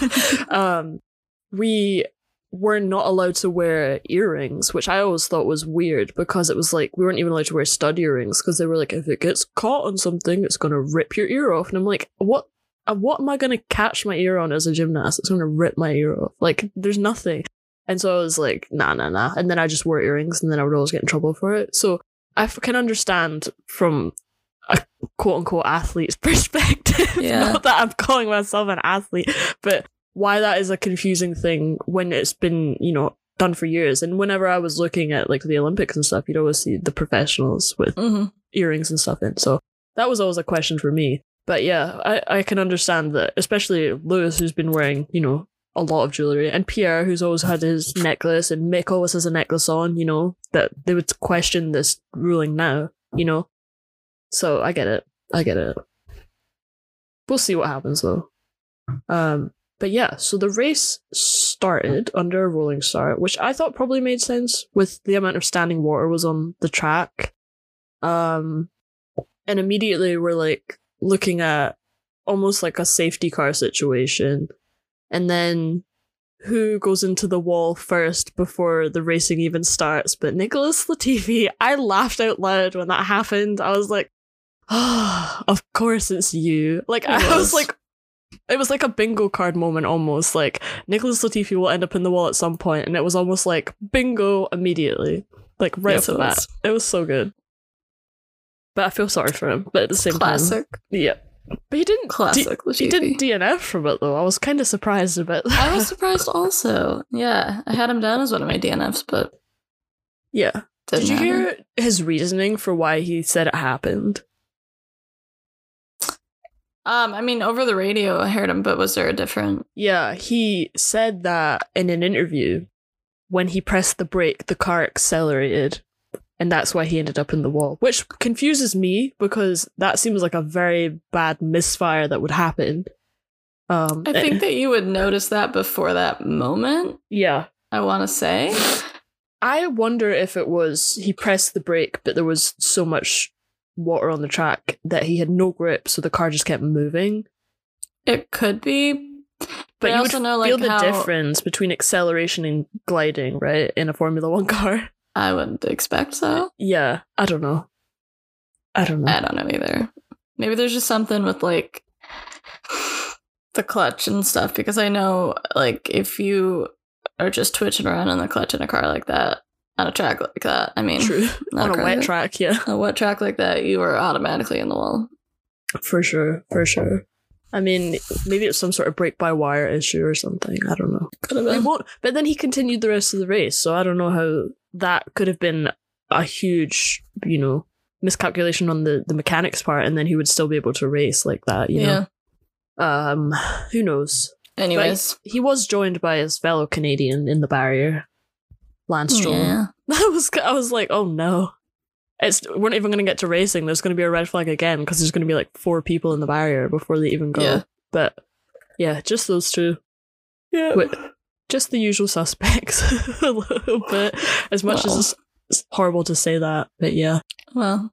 we were not allowed to wear earrings, which I always thought was weird, because it was like, we weren't even allowed to wear stud earrings, because they were like, if it gets caught on something, it's going to rip your ear off. And I'm like, what am I going to catch my ear on as a gymnast? It's going to rip my ear off. Like, there's nothing. And so I was like, nah. And then I just wore earrings, and then I would always get in trouble for it. So I can understand from a quote-unquote athlete's perspective, not that I'm calling myself an athlete, but why that is a confusing thing when it's been, done for years. And whenever I was looking at like the Olympics and stuff, you'd always see the professionals with earrings and stuff in. So that was always a question for me. But yeah, I can understand that, especially Lewis, who's been wearing, a lot of jewelry, and Pierre, who's always had his necklace, and Mick always has a necklace on, that they would question this ruling now, So I get it. We'll see what happens though. But yeah, so the race started under a rolling start, which I thought probably made sense with the amount of standing water was on the track. And immediately we're like looking at almost like a safety car situation. And then who goes into the wall first before the racing even starts? But Nicholas Latifi. I laughed out loud when that happened. I was like, oh, of course it's you. Like, I was like, it was like a bingo card moment almost. Like, Nicholas Latifi will end up in the wall at some point, and it was almost like bingo immediately. Like, right off the bat. It was so good. But I feel sorry for him. But at the same time. Yeah. But he didn't. He didn't DNF from it though. I was kind of surprised about that. I was surprised also. Yeah, I had him down as one of my DNFs, but yeah. Did you hear his reasoning for why he said it happened? I mean, over the radio I heard him, but was there a different? Yeah, he said that in an interview, when he pressed the brake, the car accelerated. And that's why he ended up in the wall, which confuses me because that seems like a very bad misfire that would happen. I think that you would notice that before that moment. Yeah. I want to say. I wonder if it was he pressed the brake, but there was so much water on the track that he had no grip, so the car just kept moving. It could be. But you would feel the difference between acceleration and gliding, right, in a Formula 1 car. I wouldn't expect so. Yeah, I don't know. I don't know either. Maybe there's just something with like the clutch and stuff, because I know like if you are just twitching around in the clutch in a car like that, on a track like that, I mean, true. On a wet track, yeah. A wet track like that, you are automatically in the wall. For sure. I mean, maybe it's some sort of brake-by-wire issue or something. I don't know. Could have been. But then he continued the rest of the race, so I don't know how that could have been a huge, miscalculation on the mechanics part, and then he would still be able to race like that, you know? Who knows? Anyways. But he was joined by his fellow Canadian in the barrier, Lance Stroll. Yeah. I was like, oh no. We're not even going to get to racing. There's going to be a red flag again because there's going to be like 4 people in the barrier before they even go. But yeah, just those two. Yeah. Just the usual suspects a little bit. As much as it's horrible to say that, but yeah. Well,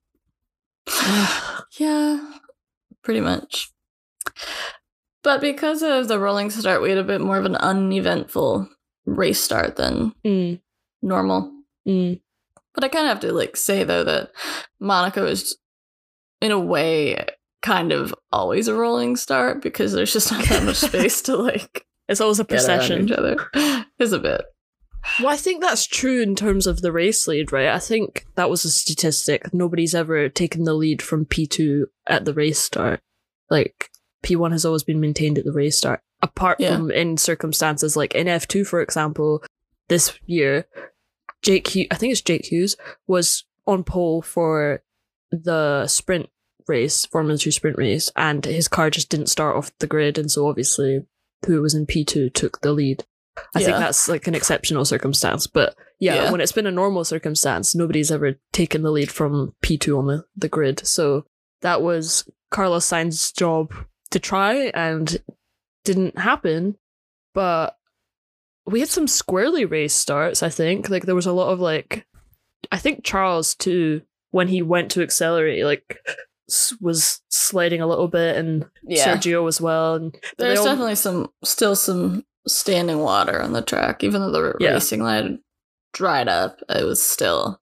yeah, pretty much. But because of the rolling start, we had a bit more of an uneventful race start than normal. But I kind of have to say though that Monaco is, in a way, kind of always a rolling start because there's just not that much space to it's always a procession. Each other. It's a bit. Well, I think that's true in terms of the race lead, right? I think that was a statistic. Nobody's ever taken the lead from P2 at the race start. P1 has always been maintained at the race start. Apart from in circumstances like in F2, for example, this year, Jake Hughes was on pole for the sprint race, Formula 2 sprint race, and his car just didn't start off the grid, and so obviously who was in P2 took the lead. I think that's an exceptional circumstance, but when it's been a normal circumstance, nobody's ever taken the lead from P2 on the grid. So that was Carlos Sainz's job to try, and didn't happen. But we had some squirrely race starts, I think. There was a lot of I think Charles too, when he went to accelerate, was sliding a little bit, and Sergio as well. And there's definitely still some standing water on the track, even though the racing line dried up. It was still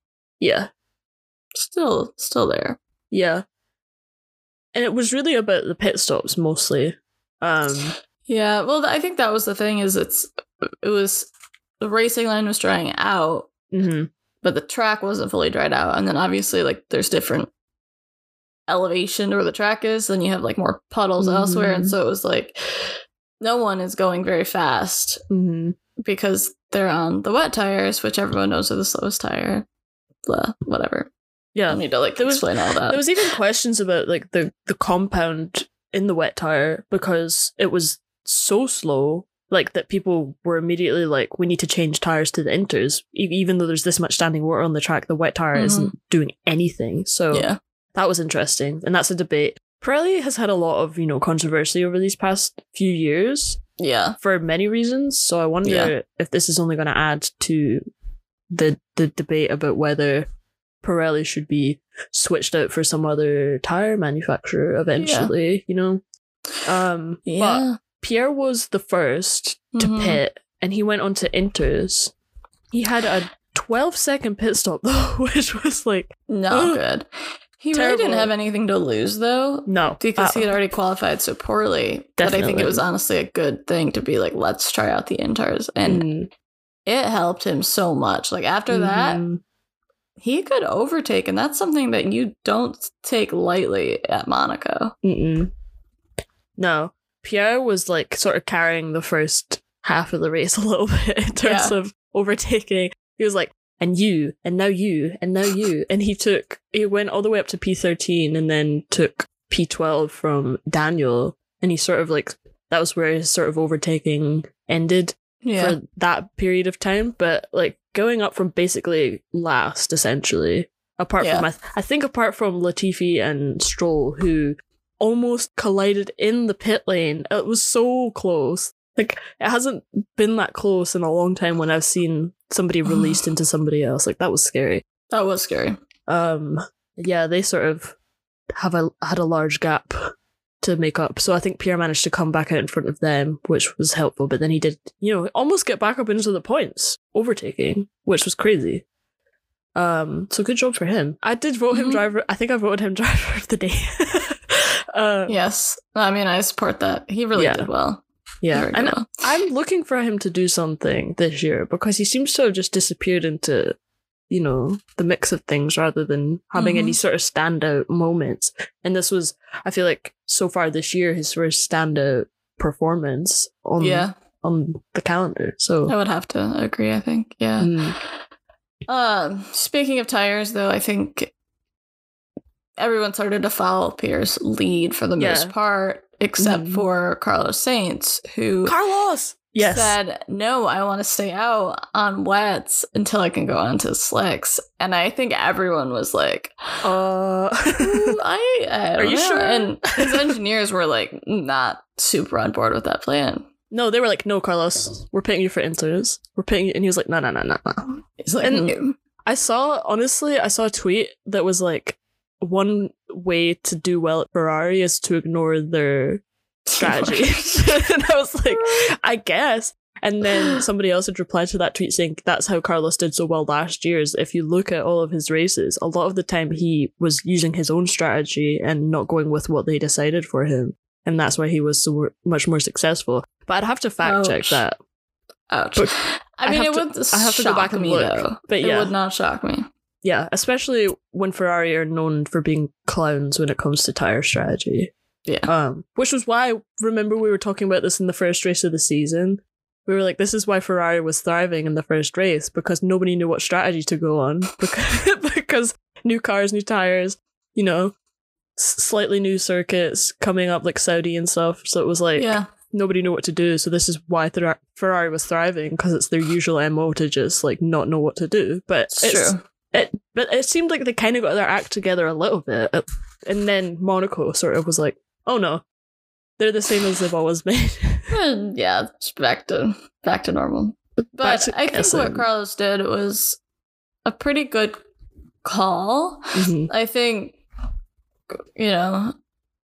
still there. Yeah, and it was really about the pit stops mostly. Yeah, well, I think that was the thing. Is it was the racing line was drying out, but the track wasn't fully dried out, and then obviously there's different elevation to where the track is, then you have more puddles elsewhere, and so it was no one is going very fast because they're on the wet tires, which everyone knows are the slowest tire. Blah, whatever. Yeah, I need to explain all that. There was even questions about the compound in the wet tire because it was so slow, that people were immediately we need to change tires to the inters, even though there's this much standing water on the track. The wet tire isn't doing anything. So that was interesting, and that's a debate. Pirelli has had a lot of controversy over these past few years. Yeah, for many reasons. So I wonder if this is only going to add to the debate about whether Pirelli should be switched out for some other tire manufacturer eventually. But Pierre was the first to pit, and he went on to Inters. He had a 12-second pit stop though, which was not good. He really didn't have anything to lose, though. No. Because he had already qualified so poorly. Definitely. But I think it was honestly a good thing to be let's try out the Inters. And it helped him so much. After that, he could overtake. And that's something that you don't take lightly at Monaco. No. Pierre was sort of carrying the first half of the race a little bit in terms of overtaking. He was and you, and now you, and now you. And he went all the way up to P13 and then took P12 from Daniel. And he sort of that was where his sort of overtaking ended for that period of time. But going up from basically last, essentially, apart from, I think apart from Latifi and Stroll, who almost collided in the pit lane. It was so close. It hasn't been that close in a long time when I've seen somebody released into somebody else. That was scary. That was scary. Yeah, they sort of had a large gap to make up. So I think Pierre managed to come back out in front of them, which was helpful. But then he did, almost get back up into the points, overtaking, which was crazy. So good job for him. I did vote him driver. I think I voted him driver of the day. Yes. I mean, I support that. He really did well. Yeah, and I'm looking for him to do something this year because he seems to have just disappeared into, the mix of things rather than having any sort of standout moments. And this was, I feel so far this year, his first standout performance on the calendar. So I would have to agree, I think. Yeah. Speaking of tires, though, I think everyone started to follow Pierre's lead for the most part. Except for Carlos Sainz, who... Carlos! Yes. said, no, I want to stay out on wets until I can go onto slicks. And I think everyone was like, I don't Are you know. sure? And his engineers were like not super on board with that plan. No, they were like, no, Carlos, we're paying you for inters. We're paying you. And he was like, no. He's like, And I saw a tweet that was like, one way to do well at Ferrari is to ignore their strategy. And I was like, I guess. And then somebody else had replied to that tweet saying that's how Carlos did so well last year, is if you look at all of his races, a lot of the time he was using his own strategy and not going with what they decided for him. And that's why he was so much more successful. But I'd have to fact check that. Ouch. But I mean, it would I have to go back and me, look. though. But yeah. It would not shock me. Yeah, especially when Ferrari are known for being clowns when it comes to tire strategy. Yeah. Which was why, remember we were talking about this in the first race of the season? We were like, this is why Ferrari was thriving in the first race, because nobody knew what strategy to go on. Because new cars, new tires, you know, slightly new circuits coming up like Saudi and stuff. So it was like, nobody knew what to do. So this is why Ferrari was thriving, because it's their usual MO to just like not know what to do. But it's true. But it seemed like they kind of got their act together a little bit. And then Monaco sort of was like, oh no, they're the same as they've always been. Yeah, it's back to normal. But I think what Carlos did was a pretty good call. Mm-hmm. I think, you know,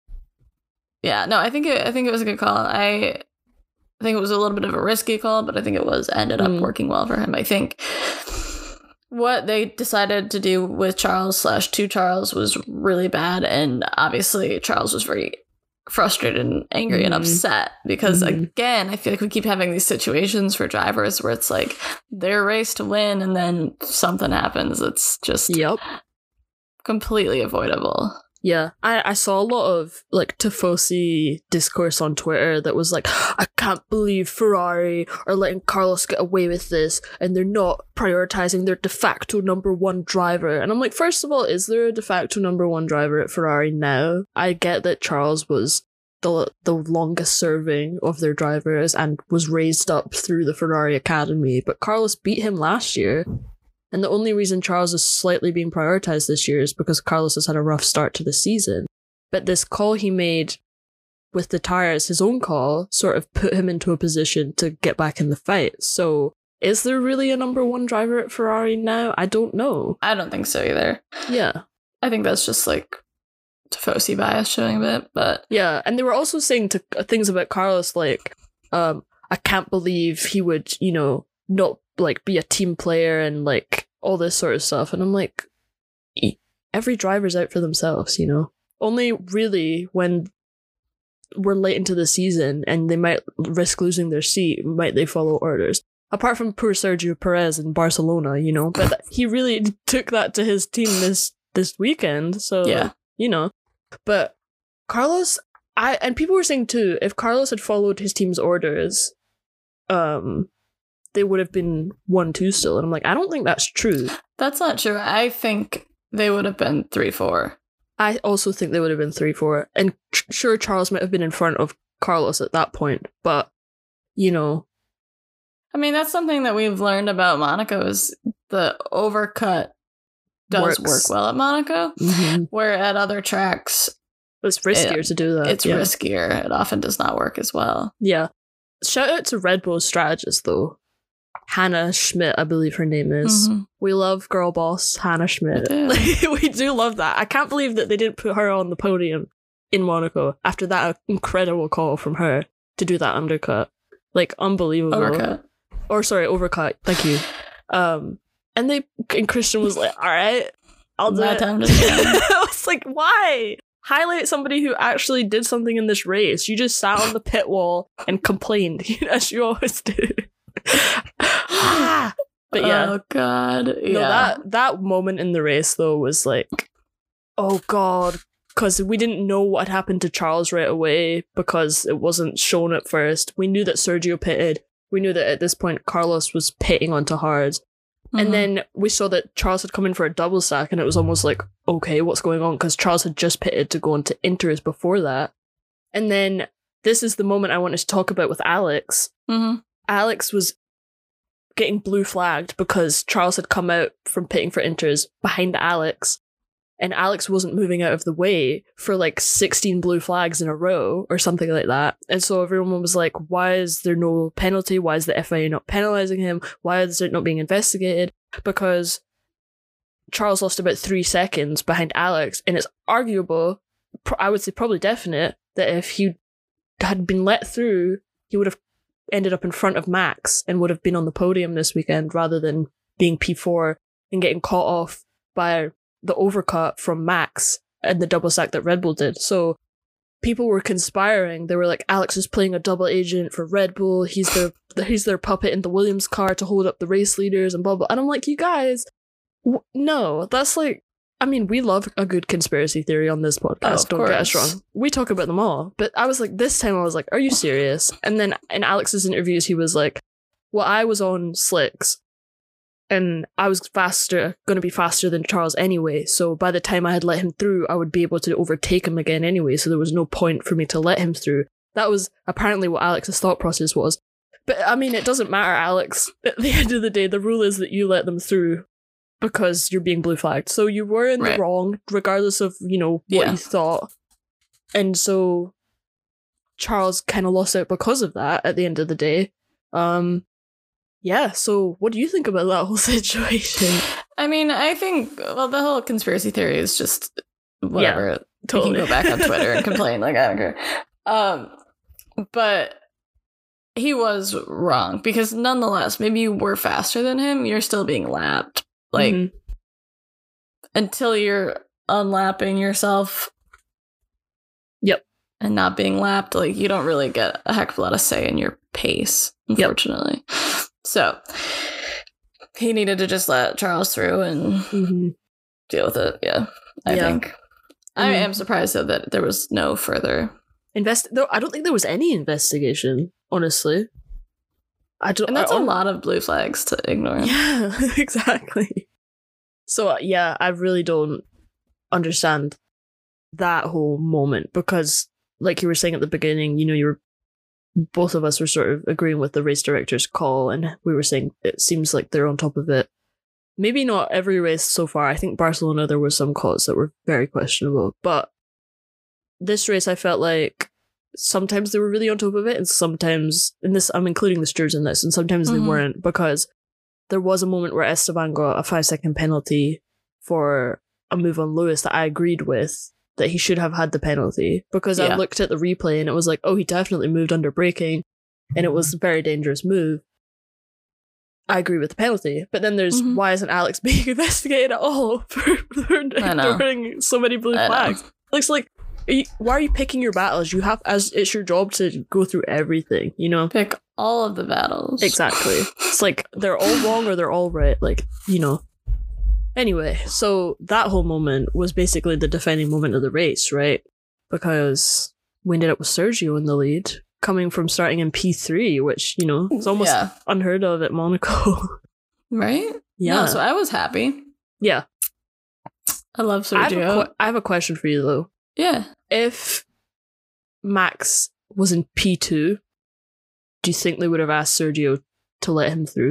I think it was a good call. I think it was a little bit of a risky call, but I think it ended up working well for him. I think what they decided to do with Charles/to Charles was really bad, and obviously Charles was very frustrated and angry and upset because again, I feel like we keep having these situations for drivers where it's like their race to win and then something happens. It's just completely avoidable. Yeah, I saw a lot of like Tifosi discourse on Twitter that was like, I can't believe Ferrari are letting Carlos get away with this and they're not prioritizing their de facto number one driver. And I'm like, first of all, is there a de facto number one driver at Ferrari now? I get that Charles was the longest serving of their drivers and was raised up through the Ferrari Academy, but Carlos beat him last year. And the only reason Charles is slightly being prioritized this year is because Carlos has had a rough start to the season. But this call he made with the tires, his own call, sort of put him into a position to get back in the fight. So is there really a number one driver at Ferrari now? I don't know. I don't think so either. Yeah. I think that's just like Tifosi bias showing a bit, but... Yeah, and they were also saying things about Carlos like, I can't believe he would, you know, not like be a team player and like all this sort of stuff. And I'm like, every driver's out for themselves, you know? Only really when we're late into the season and they might risk losing their seat, might they follow orders. Apart from poor Sergio Perez in Barcelona, you know? But he really took that to his team this weekend. So, yeah, you know. But Carlos, and people were saying too, if Carlos had followed his team's orders, they would have been 1-2 still. And I'm like, I don't think that's true. That's not true. I think they would have been 3-4. I also think they would have been 3-4. And sure, Charles might have been in front of Carlos at that point. But, you know. I mean, that's something that we've learned about Monaco is the overcut does work well at Monaco. Mm-hmm. Where at other tracks, it's riskier to do that. It's riskier. It often does not work as well. Yeah. Shout out to Red Bull's strategist, though. Hannah Schmidt, I believe her name is. Mm-hmm. We love girl boss Hannah Schmidt. We do love that. I can't believe that they didn't put her on the podium in Monaco after that incredible call from her to do that undercut. Like, unbelievable. Overcut. Thank you. And Christian was like, all right, I'll do it. I was like, why? Highlight somebody who actually did something in this race. You just sat on the pit wall and complained, as you always do. But yeah. Oh god. Yeah. No, that moment in the race though was like, oh god, because we didn't know what happened to Charles right away because it wasn't shown at first. We knew that Sergio pitted. We knew that at this point Carlos was pitting onto hards. Mm-hmm. And then we saw that Charles had come in for a double stack and it was almost like, okay, what's going on? Because Charles had just pitted to go into inters before that. And then this is the moment I wanted to talk about with Alex. Mm-hmm. Alex was getting blue flagged because Charles had come out from pitting for Inters behind Alex, and Alex wasn't moving out of the way for like 16 blue flags in a row or something like that. And so everyone was like, why is there no penalty? Why is the FIA not penalising him? Why is it not being investigated? Because Charles lost about 3 seconds behind Alex, and it's arguable, I would say probably definite, that if he had been let through, he would have ended up in front of Max and would have been on the podium this weekend rather than being P4 and getting caught off by the overcut from Max and the double stack that Red Bull did. So people were conspiring. They were like, Alex is playing a double agent for Red Bull. He's their puppet in the Williams car to hold up the race leaders and blah, blah. And I'm like, you guys, no, that's like, I mean, we love a good conspiracy theory on this podcast, don't get us wrong. We talk about them all. But I was like, this time I was like, are you serious? And then in Alex's interviews, he was like, well, I was on slicks and I was going to be faster than Charles anyway. So by the time I had let him through, I would be able to overtake him again anyway. So there was no point for me to let him through. That was apparently what Alex's thought process was. But I mean, it doesn't matter, Alex. At the end of the day, the rule is that you let them through because you're being blue flagged. So you were in the wrong, regardless of, what you thought. And so Charles kind of lost out because of that at the end of the day. Yeah, so what do you think about that whole situation? I mean, I think, well, the whole conspiracy theory is just whatever. Yeah, totally. You can go back on Twitter and complain, like, I don't care. But he was wrong, because nonetheless, maybe you were faster than him, you're still being lapped. Like, until you're unlapping yourself. Yep. And not being lapped, like, you don't really get a heck of a lot of say in your pace, unfortunately. Yep. So, he needed to just let Charles through and deal with it, I think. I am surprised, though, that there was no further... Though I don't think there was any investigation, honestly. And that's a lot of blue flags to ignore. Yeah, exactly. So, I really don't understand that whole moment because, like you were saying at the beginning, both of us were sort of agreeing with the race director's call, and we were saying it seems like they're on top of it. Maybe not every race so far. I think Barcelona, there were some calls that were very questionable, but this race I felt like sometimes they were really on top of it, and sometimes, in this, I'm including the stewards in this, and sometimes they weren't, because there was a moment where Esteban got a 5-second penalty for a move on Lewis that I agreed with, that he should have had the penalty, because I looked at the replay and it was like, oh, he definitely moved under braking, and it was a very dangerous move. I agree with the penalty, but then there's why isn't Alex being investigated at all for ignoring so many blue flags? It's like, why are you picking your battles? You have, as it's your job to go through everything, Pick all of the battles. Exactly. It's like they're all wrong or they're all right. Like, Anyway, so that whole moment was basically the defining moment of the race, right? Because we ended up with Sergio in the lead, coming from starting in P3, which, is almost unheard of at Monaco. Right? Yeah. No, so I was happy. Yeah. I love Sergio. I have a question for you, though. Yeah. If Max was in P2, do you think they would have asked Sergio to let him through?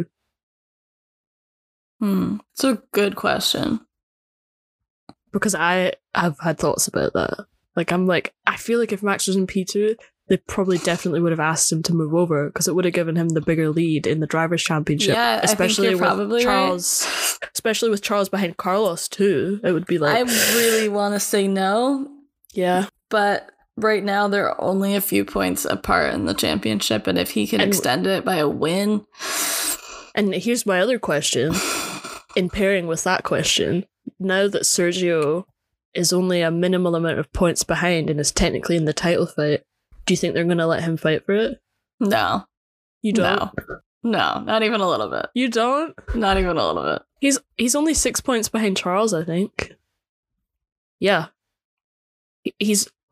It's a good question. Because I have had thoughts about that. Like, I feel like if Max was in P2, they probably definitely would have asked him to move over, because it would have given him the bigger lead in the Drivers' Championship. Yeah, especially I think you're probably Charles, right. Especially with Charles behind Carlos too. It would be like, I really want to say no. Yeah. But right now they're only a few points apart in the championship, and if he can extend it by a win. And here's my other question. In pairing with that question, now that Sergio is only a minimal amount of points behind and is technically in the title fight, do you think they're going to let him fight for it? No. You don't? No, not even a little bit. You don't? Not even a little bit. He's only 6 points behind Charles, I think. Yeah. He's a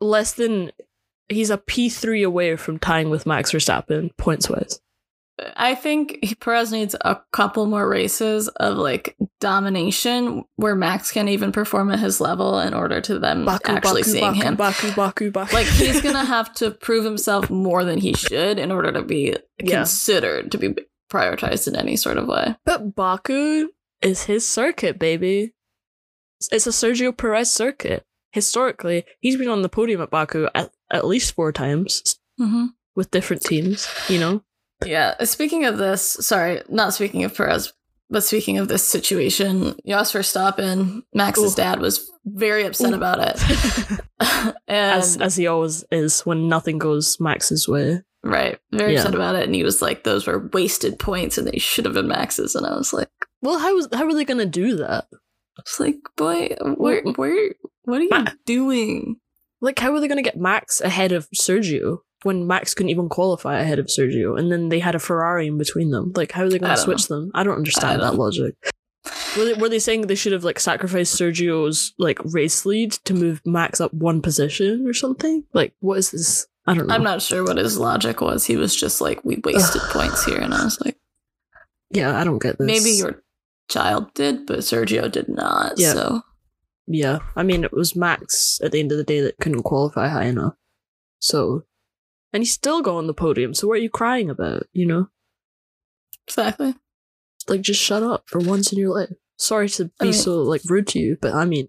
P3 away from tying with Max Verstappen, points-wise. I think Perez needs a couple more races of, like, domination where Max can't even perform at his level in order to them seeing him. Baku. Like, he's gonna have to prove himself more than he should in order to be considered to be prioritized in any sort of way. But Baku is his circuit, baby. It's a Sergio Perez circuit. Historically, he's been on the podium at Baku at least 4 times with different teams, you know? Yeah, speaking of this, sorry, not speaking of Perez, but speaking of this situation, Jos Verstappen, Max's dad, was very upset about it. And as he always is when nothing goes Max's way. Right, very upset about it, and he was like, those were wasted points and they should have been Max's, and I was like... Well, how are they going to do that? It's like, boy, where, what are you doing? Like, how are they going to get Max ahead of Sergio when Max couldn't even qualify ahead of Sergio, and then they had a Ferrari in between them? Like, how are they going to switch them? I don't understand that logic. Were they saying they should have like sacrificed Sergio's like race lead to move Max up 1 position or something? Like, what is this? I don't know. I'm not sure what his logic was. He was just like, we wasted points here, and I was like, yeah, I don't get this. Maybe your child did, but Sergio did not. Yeah. So yeah, I mean, it was Max at the end of the day that couldn't qualify high enough. So, and he's still got on the podium. So what are you crying about? You know? Exactly. Like, just shut up for once in your life. Sorry to be so like rude to you, but I mean,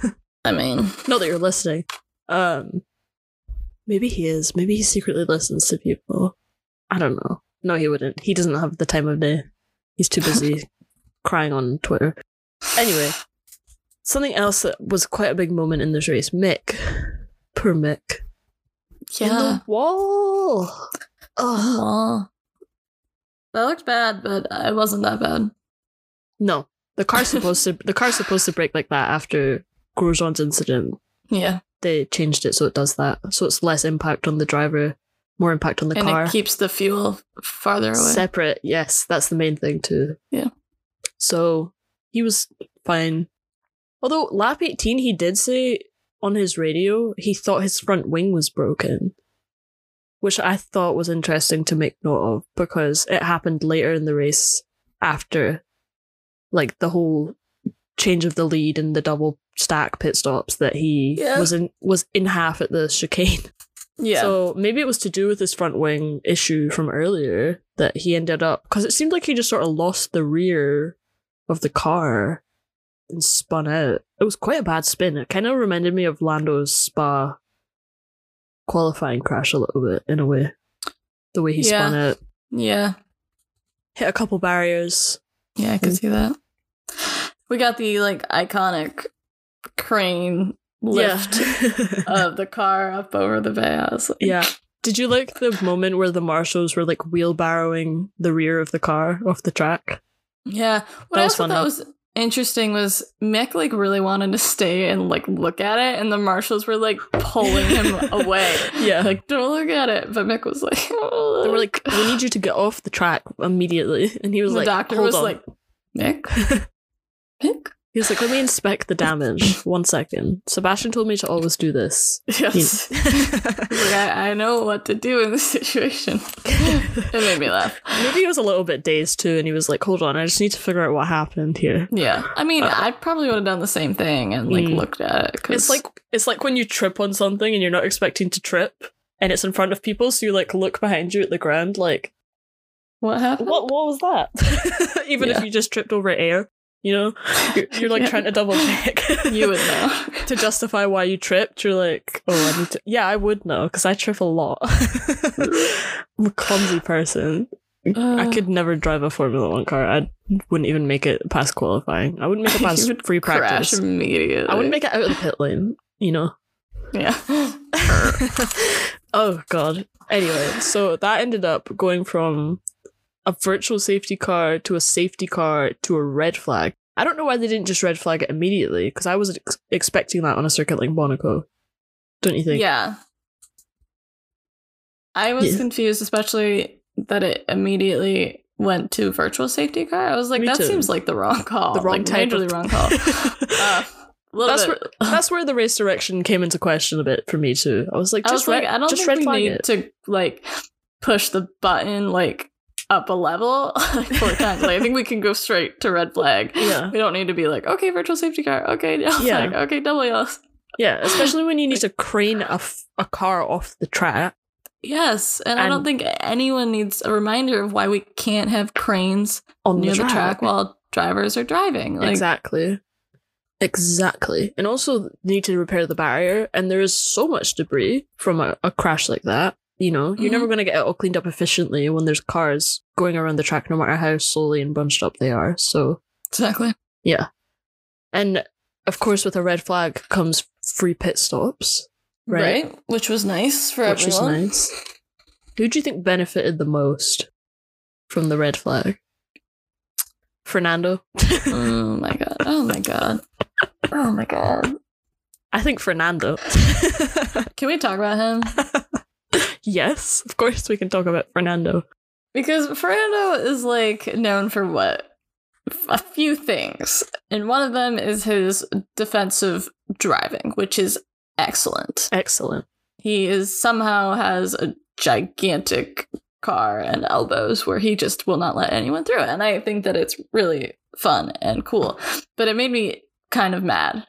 not that you're listening. Maybe he is. Maybe he secretly listens to people. I don't know. No, he wouldn't. He doesn't have the time of day. He's too busy crying on Twitter. Anyway, something else that was quite a big moment in this race. Mick. Poor Mick. Yeah. In the wall. Oh. That looked bad, but it wasn't that bad. No. The car's supposed to break like that after Grosjean's incident. Yeah. They changed it so it does that. So it's less impact on the driver, more impact on the car. And it keeps the fuel farther away. Separate, yes. That's the main thing too. Yeah. So he was fine. Although lap 18, he did say on his radio he thought his front wing was broken, which I thought was interesting to make note of because it happened later in the race after like the whole change of the lead and the double stack pit stops that he was in half at the chicane. Yeah. So maybe it was to do with his front wing issue from earlier that he ended up, because it seemed like he just sort of lost the rear of the car and spun out. It was quite a bad spin. It kind of reminded me of Lando's Spa qualifying crash a little bit in a way. The way he spun out. Yeah. Hit a couple barriers. Yeah, I could see that. We got the like iconic crane lift of the car up over the bay. I was like, yeah. Did you like the moment where the marshals were like wheelbarrowing the rear of the car off the track? Yeah. What I also thought was interesting was Mick like really wanted to stay and like look at it, and the marshals were like pulling him away. Yeah. Like, don't look at it. But Mick was like, oh, they were like, we need you to get off the track immediately. And he was like, the doctor hold was on. like, Mick? Mick? He was like, let me inspect the damage. 1 second. Sebastian told me to always do this. Yes. Like, I know what to do in this situation. It made me laugh. Maybe he was a little bit dazed too, and he was like, hold on, I just need to figure out what happened here. Yeah. I mean, I probably would have done the same thing and like looked at it. It's like when you trip on something and you're not expecting to trip, and it's in front of people, so you like look behind you at the ground like, what happened? What was that? Even if you just tripped over air. You know, you're like trying to double check. You would know. To justify why you tripped, you're like, oh, I need to. Yeah, I would know, because I trip a lot. I'm a clumsy person. I could never drive a Formula 1 car. I wouldn't even make it past qualifying. I wouldn't make it past free practice. Crash immediately. I wouldn't make it out of the pit lane, you know? Yeah. Oh, God. Anyway, so that ended up going from a virtual safety car to a safety car to a red flag. I don't know why they didn't just red flag it immediately, because I was expecting that on a circuit like Monaco. Don't you think? Yeah. I was confused, especially that it immediately went to virtual safety car. I was like, that seems like the wrong call. The wrong like, type majorly wrong call. That's where the race direction came into question a bit for me too. I was like, I don't think we need to like push the button like up a level like 4 times. Like, I think we can go straight to red flag. Yeah. We don't need to be like, okay, virtual safety car. Okay, yellow flag. Okay, double yellows. Yeah, especially when you need to crane a car off the track. Yes, and I don't think anyone needs a reminder of why we can't have cranes On near the the track while drivers are driving. Like, Exactly. And also need to repair the barrier, and there is so much debris from a crash like that. You know, you're never going to get it all cleaned up efficiently when there's cars going around the track, no matter how slowly and bunched up they are. So exactly. yeah. And of course, with a red flag comes free pit stops. Right? Which was nice for Which everyone. is nice. Who do you think benefited the most from the red flag? Fernando? Oh my god. Oh my god. Oh my god. I think Fernando. Can we talk about him? Yes, of course we can talk about Fernando. Because Fernando is like known for what? A few things. And one of them is his defensive driving, which is excellent. Excellent. He somehow has a gigantic car and elbows where he just will not let anyone through it. And I think that it's really fun and cool. But it made me kind of mad.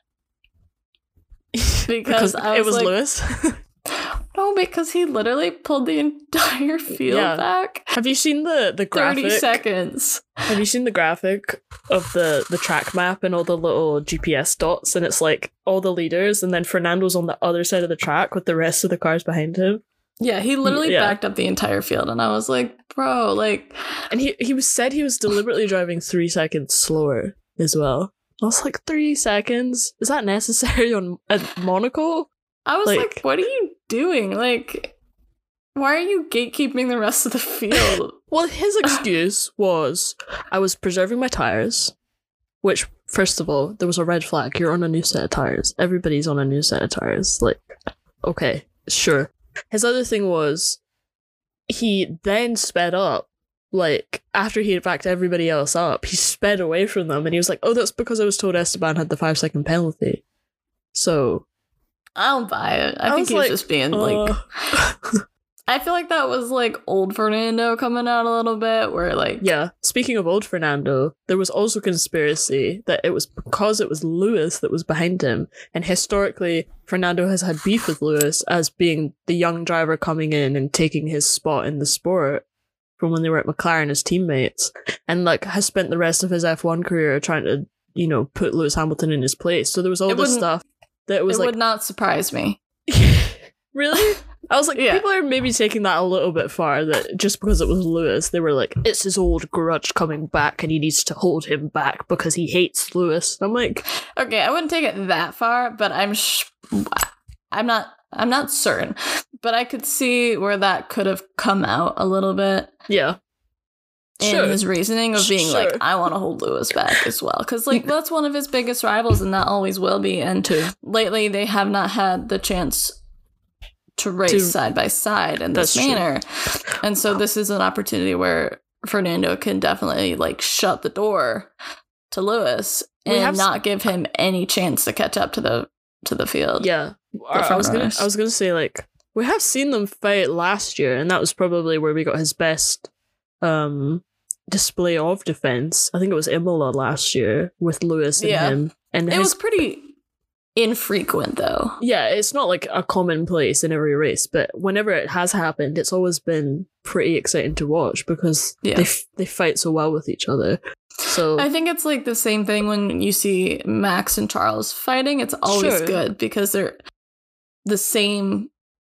Because it was like, Lewis. No, because he literally pulled the entire field back. Have you seen the graphic? 30 seconds. Have you seen the graphic of the track map and all the little GPS dots? And it's like all the leaders, and then Fernando's on the other side of the track with the rest of the cars behind him. Yeah, he literally backed up the entire field, and I was like, bro, like... And he said he was deliberately driving 3 seconds slower as well. I was like, 3 seconds? Is that necessary at Monaco? I was like, what are you doing? Like, why are you gatekeeping the rest of the field? Well, his excuse was, I was preserving my tires, which, first of all, there was a red flag. You're on a new set of tires. Everybody's on a new set of tires. Like, okay, sure. His other thing was, he then sped up. Like, after he had backed everybody else up, he sped away from them, and he was like, oh, that's because I was told Esteban had the 5-second penalty. So... I don't buy it. I think he was just being like... I feel like that was like old Fernando coming out a little bit, where like... Yeah, speaking of old Fernando, there was also conspiracy that it was because it was Lewis that was behind him, and historically, Fernando has had beef with Lewis as being the young driver coming in and taking his spot in the sport from when they were at McLaren as teammates, and like has spent the rest of his F1 career trying to, you know, put Lewis Hamilton in his place. So there was all this stuff that was would not surprise me. Really? I was like, people are maybe taking that a little bit far, that just because it was Lewis, they were like, it's his old grudge coming back and he needs to hold him back because he hates Lewis. And I'm like... Okay, I wouldn't take it that far, but I'm not certain. But I could see where that could have come out a little bit. Yeah. In his reasoning of being like, I want to hold Lewis back as well. Because like, that's one of his biggest rivals, and that always will be. And lately, they have not had the chance to race side by side in this manner. And so this is an opportunity where Fernando can definitely like shut the door to Lewis and not give him any chance to catch up to the field. Yeah. I was gonna say, like, we have seen them fight last year, and that was probably where we got his best display of defense. I think it was Imola last year with Lewis and him. And it was pretty infrequent, though. Yeah, it's not like a commonplace in every race, but whenever it has happened, it's always been pretty exciting to watch because they fight so well with each other. So I think it's like the same thing when you see Max and Charles fighting. It's always good because they're the same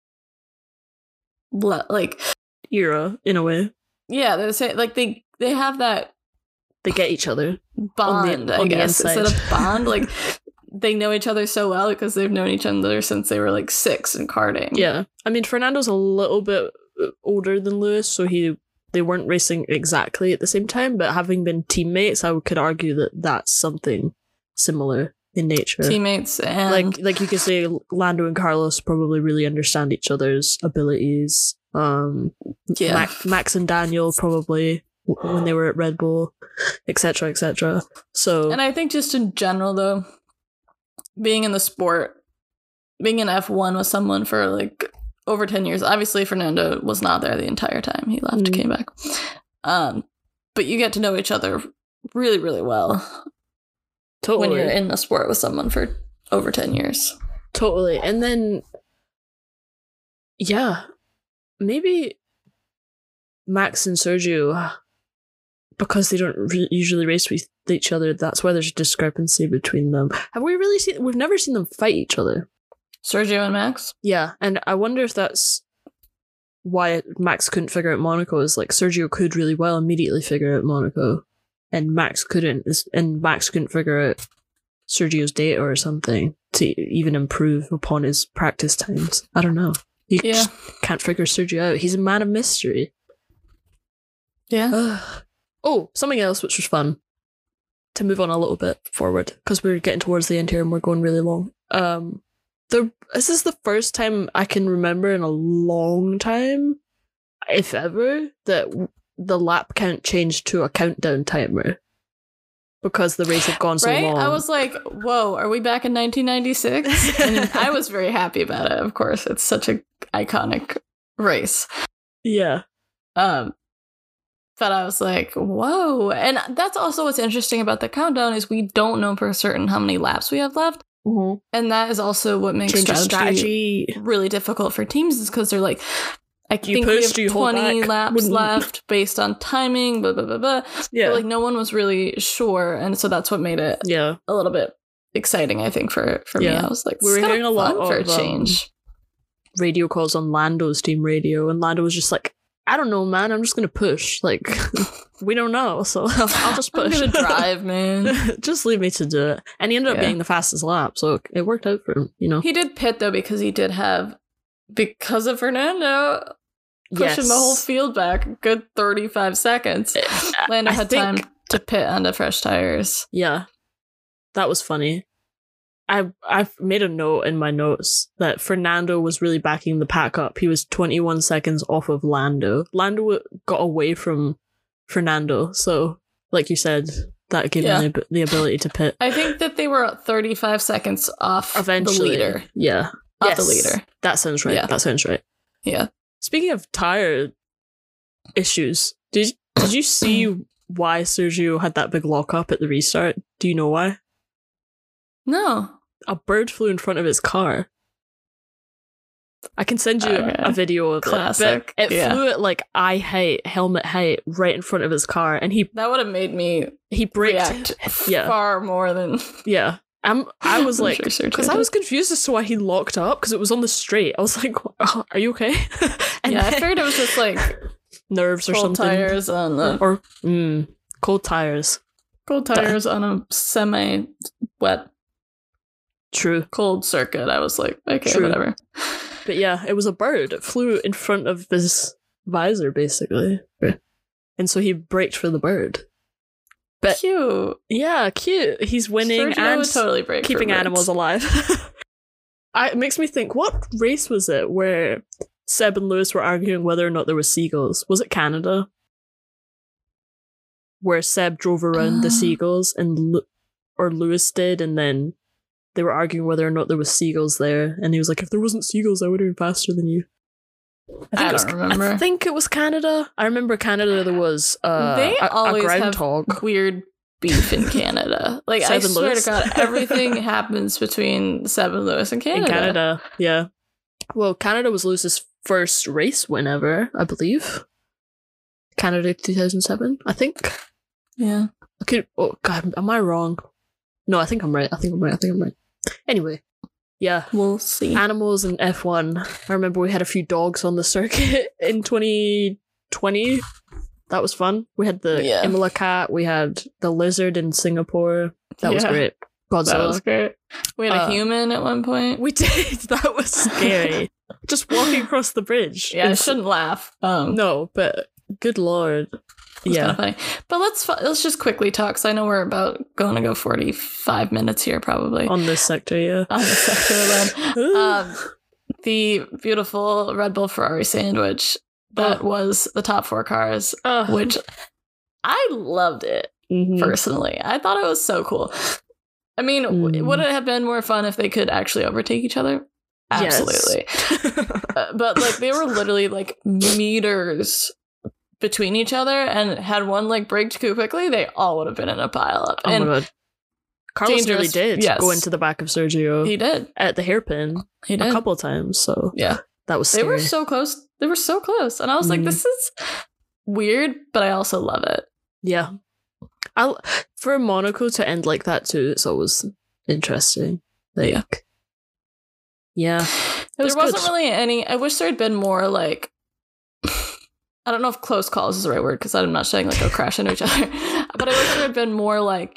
like era in a way. Yeah, they're the same. Like they have that. They get each other bond, I guess, instead of bond. Like they know each other so well because they've known each other since they were like 6 in karting. Yeah, I mean Fernando's a little bit older than Lewis, so they weren't racing exactly at the same time, but having been teammates, I could argue that that's something similar in nature. Teammates, and like you could say Lando and Carlos probably really understand each other's abilities. Max and Daniel probably when they were at Red Bull, etc., etc. So, and I think just in general, though, being in the sport, being in F1 with someone for like over 10 years. Obviously, Fernando was not there the entire time. He left, came back. But you get to know each other really, really well. Totally. When you're in a sport with someone for over 10 years. Totally. And then, yeah, maybe Max and Sergio, because they don't usually race with each other, that's why there's a discrepancy between them. We've never seen them fight each other. Sergio and Max? Yeah, and I wonder if that's why Max couldn't figure out Monaco, is like Sergio could really well immediately figure out Monaco, and Max couldn't, and Max couldn't figure out Sergio's data or something to even improve upon his practice times. I don't know. You just can't figure Sergio out. He's a man of mystery. Yeah. Oh, something else which was fun, to move on a little bit forward, because we're getting towards the end here and we're going really long. This is the first time I can remember in a long time, if ever, that the lap count changed to a countdown timer, because the race had gone so long. I was like, whoa, are we back in 1996? And I was very happy about it, of course. It's such an iconic race. Yeah. But I was like, whoa. And that's also what's interesting about the countdown, is we don't know for certain how many laps we have left. Mm-hmm. And that is also what makes strategy really difficult for teams, is because they're like, I think we have 20 laps left based on timing, blah, blah, blah, blah. Yeah. But like, no one was really sure. And so that's what made it a little bit exciting, I think, for me. I was like, we were hearing a lot for of a change. Radio calls on Lando's team radio, and Lando was just like, I don't know, man. I'm just going to push. Like, we don't know, so I'll just push. I'm going to drive, man. Just leave me to do it. And he ended up getting the fastest lap, so it worked out for him, you know. He did pit, though, because he did have, because of Fernando pushing the whole field back a good 35 seconds. Lando had time to pit onto fresh tires. Yeah. That was funny. I've made a note in my notes that Fernando was really backing the pack up. He was 21 seconds off of Lando. Lando got away from Fernando, so like you said, that gave him the ability to pit. I think that they were 35 seconds off eventually. The leader. Yeah. Off the leader. That sounds right. Yeah. That sounds right. Yeah. Speaking of tire issues, did you see why Sergio had that big lockup at the restart? Do you know why? No. A bird flew in front of his car. I can send you a video of Classic. it. It flew at like eye height, helmet height, right in front of his car, and that would have made me braked far more than I was like, because I was confused as to why he locked up, because it was on the straight. I was like, oh, are you okay? And I figured it was just like nerves or something. Tires on the cold tires. Cold tires on a semi-wet. True. Cold circuit. I was like, okay, whatever. But yeah, it was a bird. It flew in front of his visor, basically. And so he braked for the bird. But cute. Yeah, cute. He's winning Sergio and would totally break keeping animals alive. It makes me think, what race was it where Seb and Lewis were arguing whether or not there were seagulls? Was it Canada? Where Seb drove around the seagulls or Lewis did, and then they were arguing whether or not there was seagulls there, and he was like, if there wasn't seagulls, I would have been faster than you. I don't remember. I think it was Canada. I remember Canada, there was they always a groundhog. Have weird beef in Canada. Like, I swear to God, everything happens between Seb and Lewis in Canada. In Canada, yeah. Well, Canada was Lewis's first race win ever, I believe. Canada 2007, I think. Yeah. Okay. Oh God, am I wrong? No, I think I'm right. I think I'm right. Anyway, yeah, we'll see. Animals in F1. I remember we had a few dogs on the circuit in 2020. That was fun. We had the Imola cat. We had the lizard in Singapore. That was great. Godzilla. That was great. We had a human at one point. We did. That was scary. Just walking across the bridge. Yeah, I shouldn't laugh. No, but good lord. It's kind of funny. But let's just quickly talk, because I know we're about going to go 45 minutes here, probably. On this sector, yeah. On this sector alone. The beautiful Red Bull Ferrari sandwich that was the top 4 cars, which I loved it, personally. I thought it was so cool. I mean, would it have been more fun if they could actually overtake each other? Absolutely. Yes. But like, they were literally like meters between each other, and had one like braked too quickly, they all would have been in a pile up. Oh and my god. Carlos really did yes. go into the back of Sergio. He did. At the hairpin. He did. A couple of times, so yeah. That was scary. They were so close. They were so close. And I was like, this is weird, but I also love it. Yeah. For Monaco to end like that too, it's always interesting. Like, yeah. There wasn't really any. I wish there had been more like. I don't know if close calls is the right word because I'm not saying like they'll crash into each other, but I wish there had been more like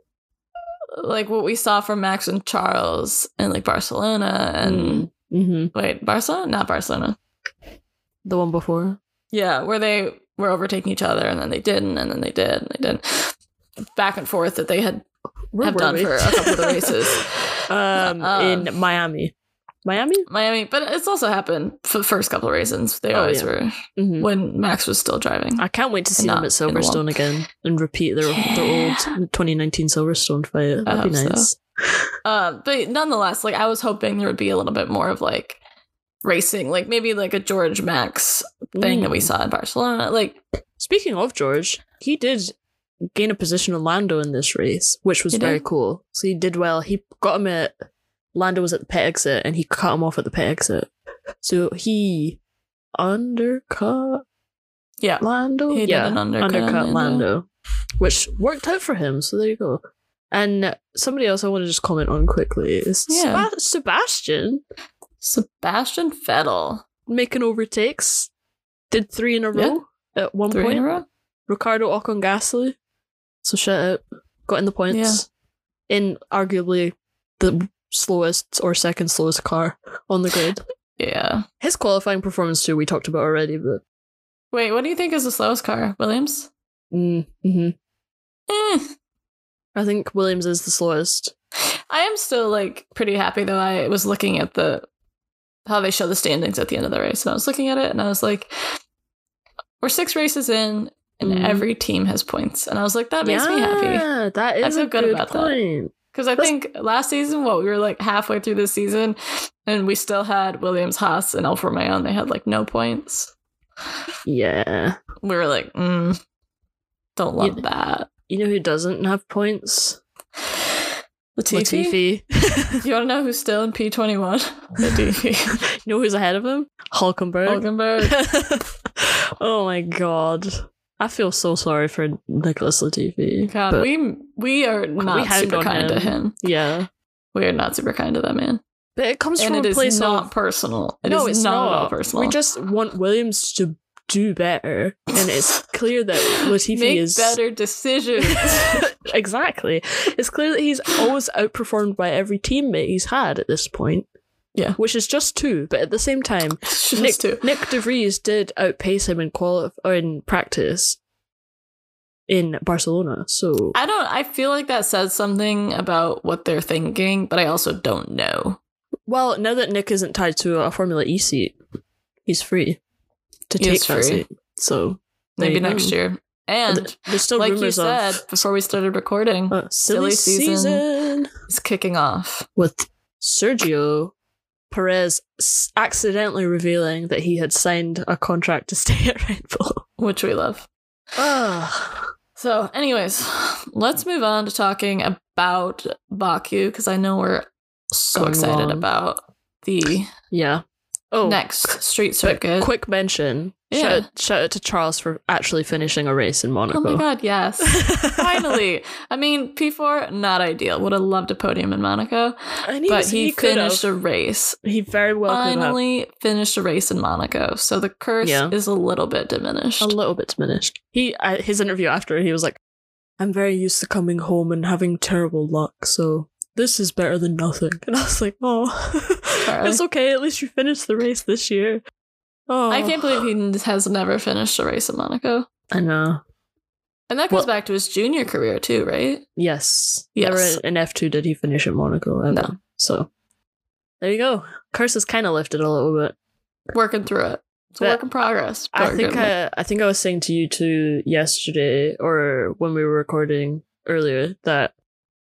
what we saw from Max and Charles in like Barcelona and wait, Barcelona? Not Barcelona. The one before? Yeah, where they were overtaking each other and then they didn't and then they did and they didn't. Back and forth that they have done for a couple of the races. In Miami, but it's also happened for the first couple of races. They always were when Max was still driving. I can't wait to see them at Silverstone again and repeat their old 2019 Silverstone fight. That'd be nice. So. But nonetheless, like I was hoping there would be a little bit more of like racing, like maybe like a George Max thing that we saw in Barcelona. Like speaking of George, he did gain a position on Lando in this race, which was very cool. So he did well. He got him at Lando was at the pit exit and he cut him off at the pit exit. So he undercut Lando? He did an undercut Lando, which worked out for him. So there you go. And somebody else I want to just comment on quickly is Sebastian Vettel. Making overtakes. Did 3 in a row at one point. 3 in a row? Ricardo Ocon Gasly. So shout out. Got in the points. In arguably the slowest or second slowest car on the grid. Yeah. His qualifying performance too, we talked about already, but... Wait, what do you think is the slowest car? Williams? I think Williams is the slowest. I am still, like, pretty happy, though. I was looking at how they show the standings at the end of the race, and I was looking at it, and I was like, we're 6 races in, and every team has points. And I was like, that makes me happy. Yeah, that is a good about point. That. Because I think last season, we were, like, halfway through this season, and we still had Williams, Haas, and Alfa Romeo, and they had, like, no points. Yeah. We were like, don't love that. You know who doesn't have points? Latifi. You want to know who's still in P21? Latifi. You know who's ahead of him? Hulkenberg. Oh my god. I feel so sorry for Nicholas Latifi. God, we are not super kind to him. Yeah. We are not super kind to that man. But it comes from a place of... not personal. It's not at all personal. We just want Williams to do better, and it's clear that Latifi Make better decisions. Exactly. It's clear that he's always outperformed by every teammate he's had at this point. Yeah. Which is just 2, but at the same time, Nick de Vries did outpace him in practice in Barcelona. So I feel like that says something about what they're thinking, but I also don't know. Well, now that Nick isn't tied to a Formula E seat, he's free to take that seat. So maybe next year. And there's still like rumors you said before we started recording, silly season is kicking off with Sergio Perez accidentally revealing that he had signed a contract to stay at Red Bull, which we love. So, anyways, let's move on to talking about Baku because I know we're so excited about the next street circuit. Quick mention. Shout out to Charles for actually finishing a race in Monaco. Oh my god, yes. Finally. I mean, P4, not ideal. Would have loved a podium in Monaco. But he finished a race. He very well finally finished a race in Monaco. So the curse is a little bit diminished. A little bit diminished. His interview after, he was like, I'm very used to coming home and having terrible luck, so this is better than nothing. And I was like, it's okay. At least you finished the race this year. Oh. I can't believe he has never finished a race in Monaco. I know. And that goes back to his junior career too, right? Yes. Never in F2 did he finish at Monaco ever. No. So, there you go. Curse is kind of lifted a little bit. Working through it. It's a work in progress. I think I was saying to you two yesterday, or when we were recording earlier, that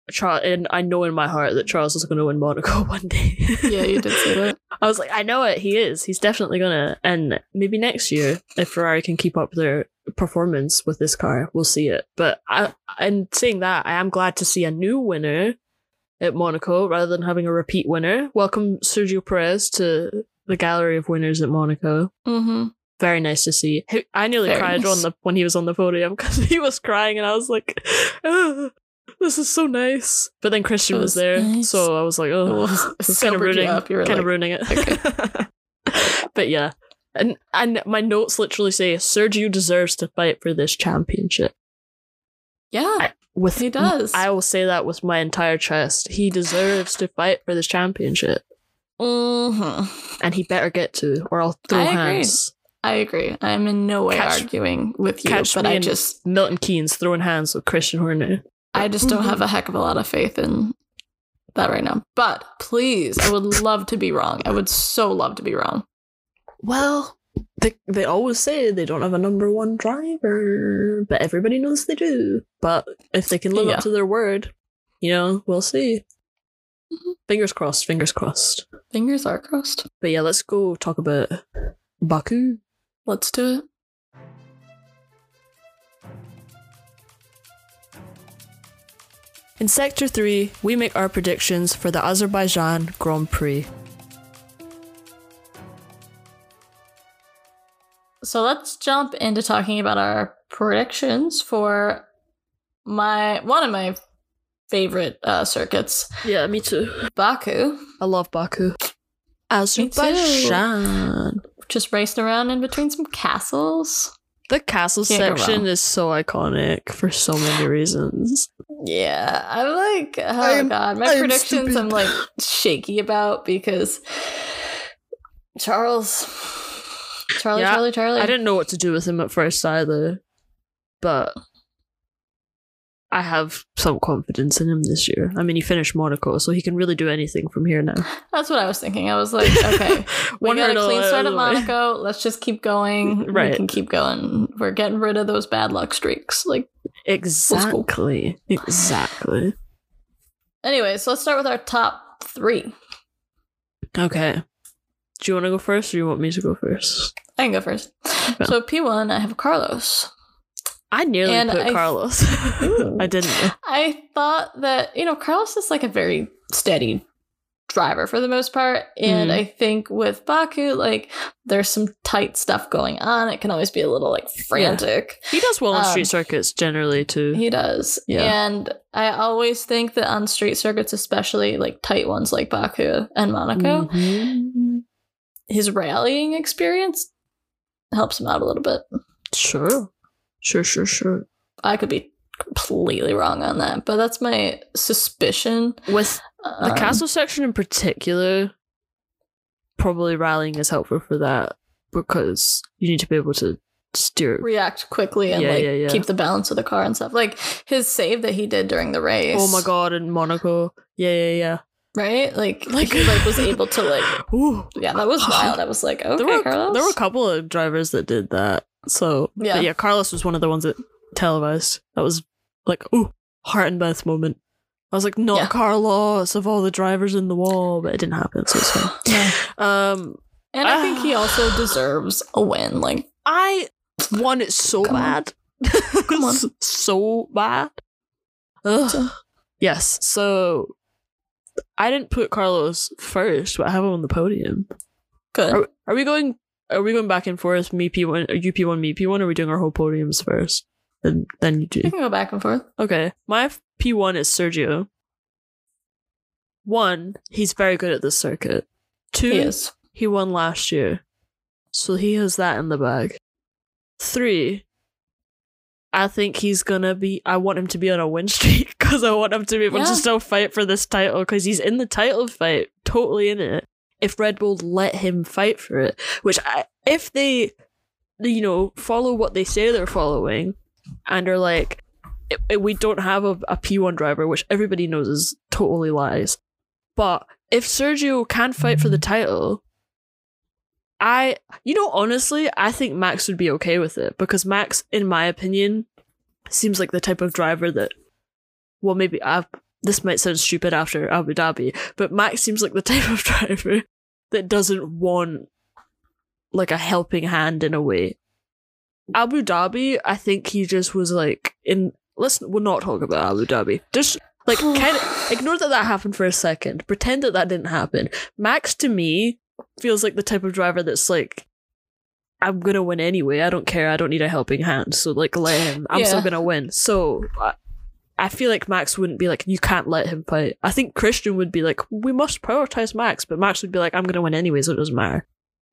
And I know in my heart that Charles is going to win Monaco one day. Yeah, you did say that. I was like, I know it. He is. He's definitely gonna. And maybe next year, if Ferrari can keep up their performance with this car, we'll see it. But and saying that, I am glad to see a new winner at Monaco rather than having a repeat winner. Welcome Sergio Perez to the gallery of winners at Monaco. Mm-hmm. Very nice to see. I nearly Very cried nice. when he was on the podium because he was crying, and I was like, "Ah, this is so nice." But then Christian was there, nice. so I was like, "Oh, it's kind of ruining, ruining it." Okay. But yeah, and my notes literally say Sergio deserves to fight for this championship. Yeah, he does. I will say that with my entire chest. He deserves to fight for this championship, and he better get to, or I'll throw hands. I agree. I'm in no way arguing with you, but I just Milton Keynes throwing hands with Christian Horner. I just don't have a heck of a lot of faith in that right now. But please, I would love to be wrong. I would so love to be wrong. Well, they always say they don't have a number one driver, but everybody knows they do. But if they can live up to their word, we'll see. Fingers crossed, fingers crossed. Fingers are crossed. But yeah, let's go talk about Baku. Let's do it. In Sector 3, we make our predictions for the Azerbaijan Grand Prix. So let's jump into talking about our predictions for one of my favorite circuits. Yeah, me too. Baku. I love Baku. Azerbaijan. Just raced around in between some castles. The castle section is so iconic for so many reasons. Yeah, I'm like, God, my predictions I'm like shaky about because Charlie. I didn't know what to do with him at first either, but I have some confidence in him this year. I mean, he finished Monaco, so he can really do anything from here now. That's what I was thinking. I was like, okay, we got a clean start at Monaco. Let's just keep going. Right. We can keep going. We're getting rid of those bad luck streaks. Like, exactly. Exactly. Anyway, so let's start with our top 3. Okay. Do you want to go first, or do you want me to go first? I can go first. Okay. So P1, I have Carlos. I nearly put Carlos. I didn't. I thought that, Carlos is like a very steady driver for the most part. And I think with Baku, like, there's some tight stuff going on. It can always be a little, like, frantic. Yeah. He does well on street circuits generally, too. He does. Yeah. And I always think that on street circuits, especially, like, tight ones like Baku and Monaco, his rallying experience helps him out a little bit. Sure. I could be completely wrong on that, but that's my suspicion. With the castle section in particular, probably rallying is helpful for that because you need to be able to react quickly and keep the balance of the car and stuff. Like his save that he did during the race. Oh my god, in Monaco. Yeah. Right? Like he was able to ooh. Yeah, that was wild. I was like, okay, Carlos. There were a couple of drivers that did that. So yeah, Carlos was one of the ones that televised. That was like, ooh, heart and mouth moment. I was like, not Carlos of all the drivers in the wall, but it didn't happen, so it's fine. And I think he also deserves a win. Like I want it so bad. Come on. So bad. Yes, so I didn't put Carlos first, but I have him on the podium. Good. Are we going back and forth, me P1, or you P1, me P1, or are we doing our whole podiums first? And then you do. We can go back and forth. Okay. My P1 is Sergio. 1, he's very good at this circuit. 2, he won last year. So he has that in the bag. 3, I think I want him to be on a win streak because I want him to be able to still fight for this title because he's in the title fight, totally in it. If Red Bull let him fight for it, if they, follow what they say they're following and are like, we don't have a P1 driver, which everybody knows is totally lies. But if Sergio can fight for the title, honestly, I think Max would be okay with it because Max, in my opinion, seems like the type of driver that, well, maybe this might sound stupid after Abu Dhabi, but Max seems like the type of driver that doesn't want like a helping hand in a way. Abu Dhabi, I think he just was like we'll not talk about Abu Dhabi. Just like kind of ignore that happened for a second. Pretend that didn't happen. Max to me feels like the type of driver that's like, I'm gonna win anyway. I don't care. I don't need a helping hand. So like, let him. I'm still gonna win. So I feel like Max wouldn't be like, you can't let him fight. I think Christian would be like, we must prioritize Max, but Max would be like, I'm gonna win anyway, so it doesn't matter.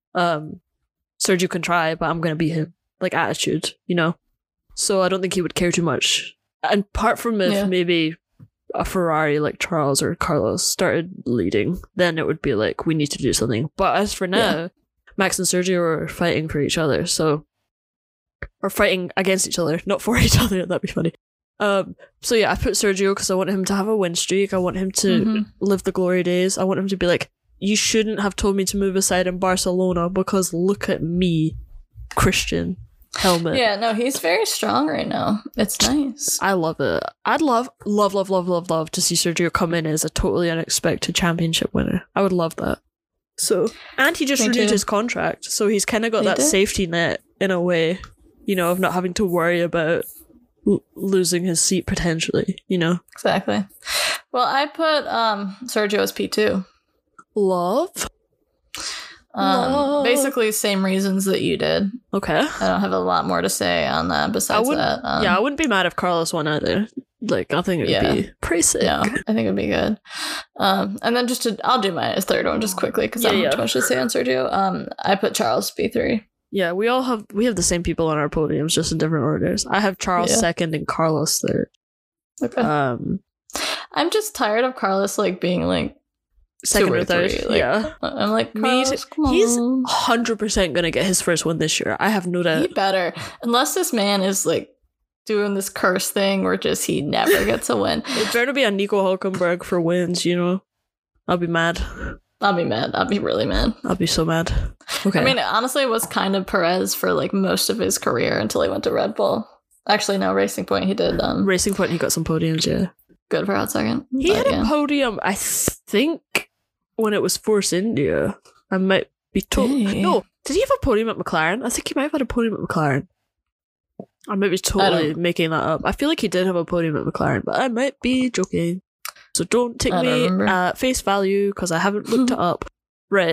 Sergio can try, but I'm gonna beat him. Like attitude, you know. So I don't think he would care too much. And apart from if maybe a Ferrari like Charles or Carlos started leading, then it would be like, we need to do something. But as for now, Max and Sergio are fighting for each other, or fighting against each other, not for each other. That'd be funny. So yeah, I put Sergio because I want him to have a win streak. I want him to live the glory days. I want him to be like, you shouldn't have told me to move aside in Barcelona because look at me, Christian helmet. Yeah, no, he's very strong right now. It's nice. I love it. I'd love to see Sergio come in as a totally unexpected championship winner. I would love that. So, and he just renewed his contract, so he's kind of got that safety net in a way, you know, of not having to worry about losing his seat potentially, you know. Exactly. Well, I put Sergio as P2. Love. Basically same reasons that you did. Okay. I don't have a lot more to say on that besides that. I wouldn't be mad if Carlos won either. Like, I think it would be pretty sick. No, I think it'd be good. And then I'll do my third one just quickly because I don't have too much to say on Sergio. I put Charles P3. Yeah, we have the same people on our podiums, just in different orders. I have Charles second and Carlos third. Okay. I'm just tired of Carlos like being like second or third. Like, yeah, I'm like, he's 100% gonna get his first win this year. I have no doubt. He better, unless this man is like doing this curse thing where just he never gets a win. It better be a Nico Hulkenberg for wins, you know. I'll be mad. I'll be mad. I'll be really mad. I'll be so mad. Okay. I mean, honestly, it was kind of Perez for like most of his career until he went to Red Bull. Actually, no, Racing Point he did. Racing Point, he got some podiums, yeah. Good for a hot second. He had a podium, I think, when it was Force India. I might be told. No, did he have a podium at McLaren? I think he might have had a podium at McLaren. I might be totally making that up. I feel like he did have a podium at McLaren, but I might be joking. So don't take me at face value because I haven't looked it up. Right.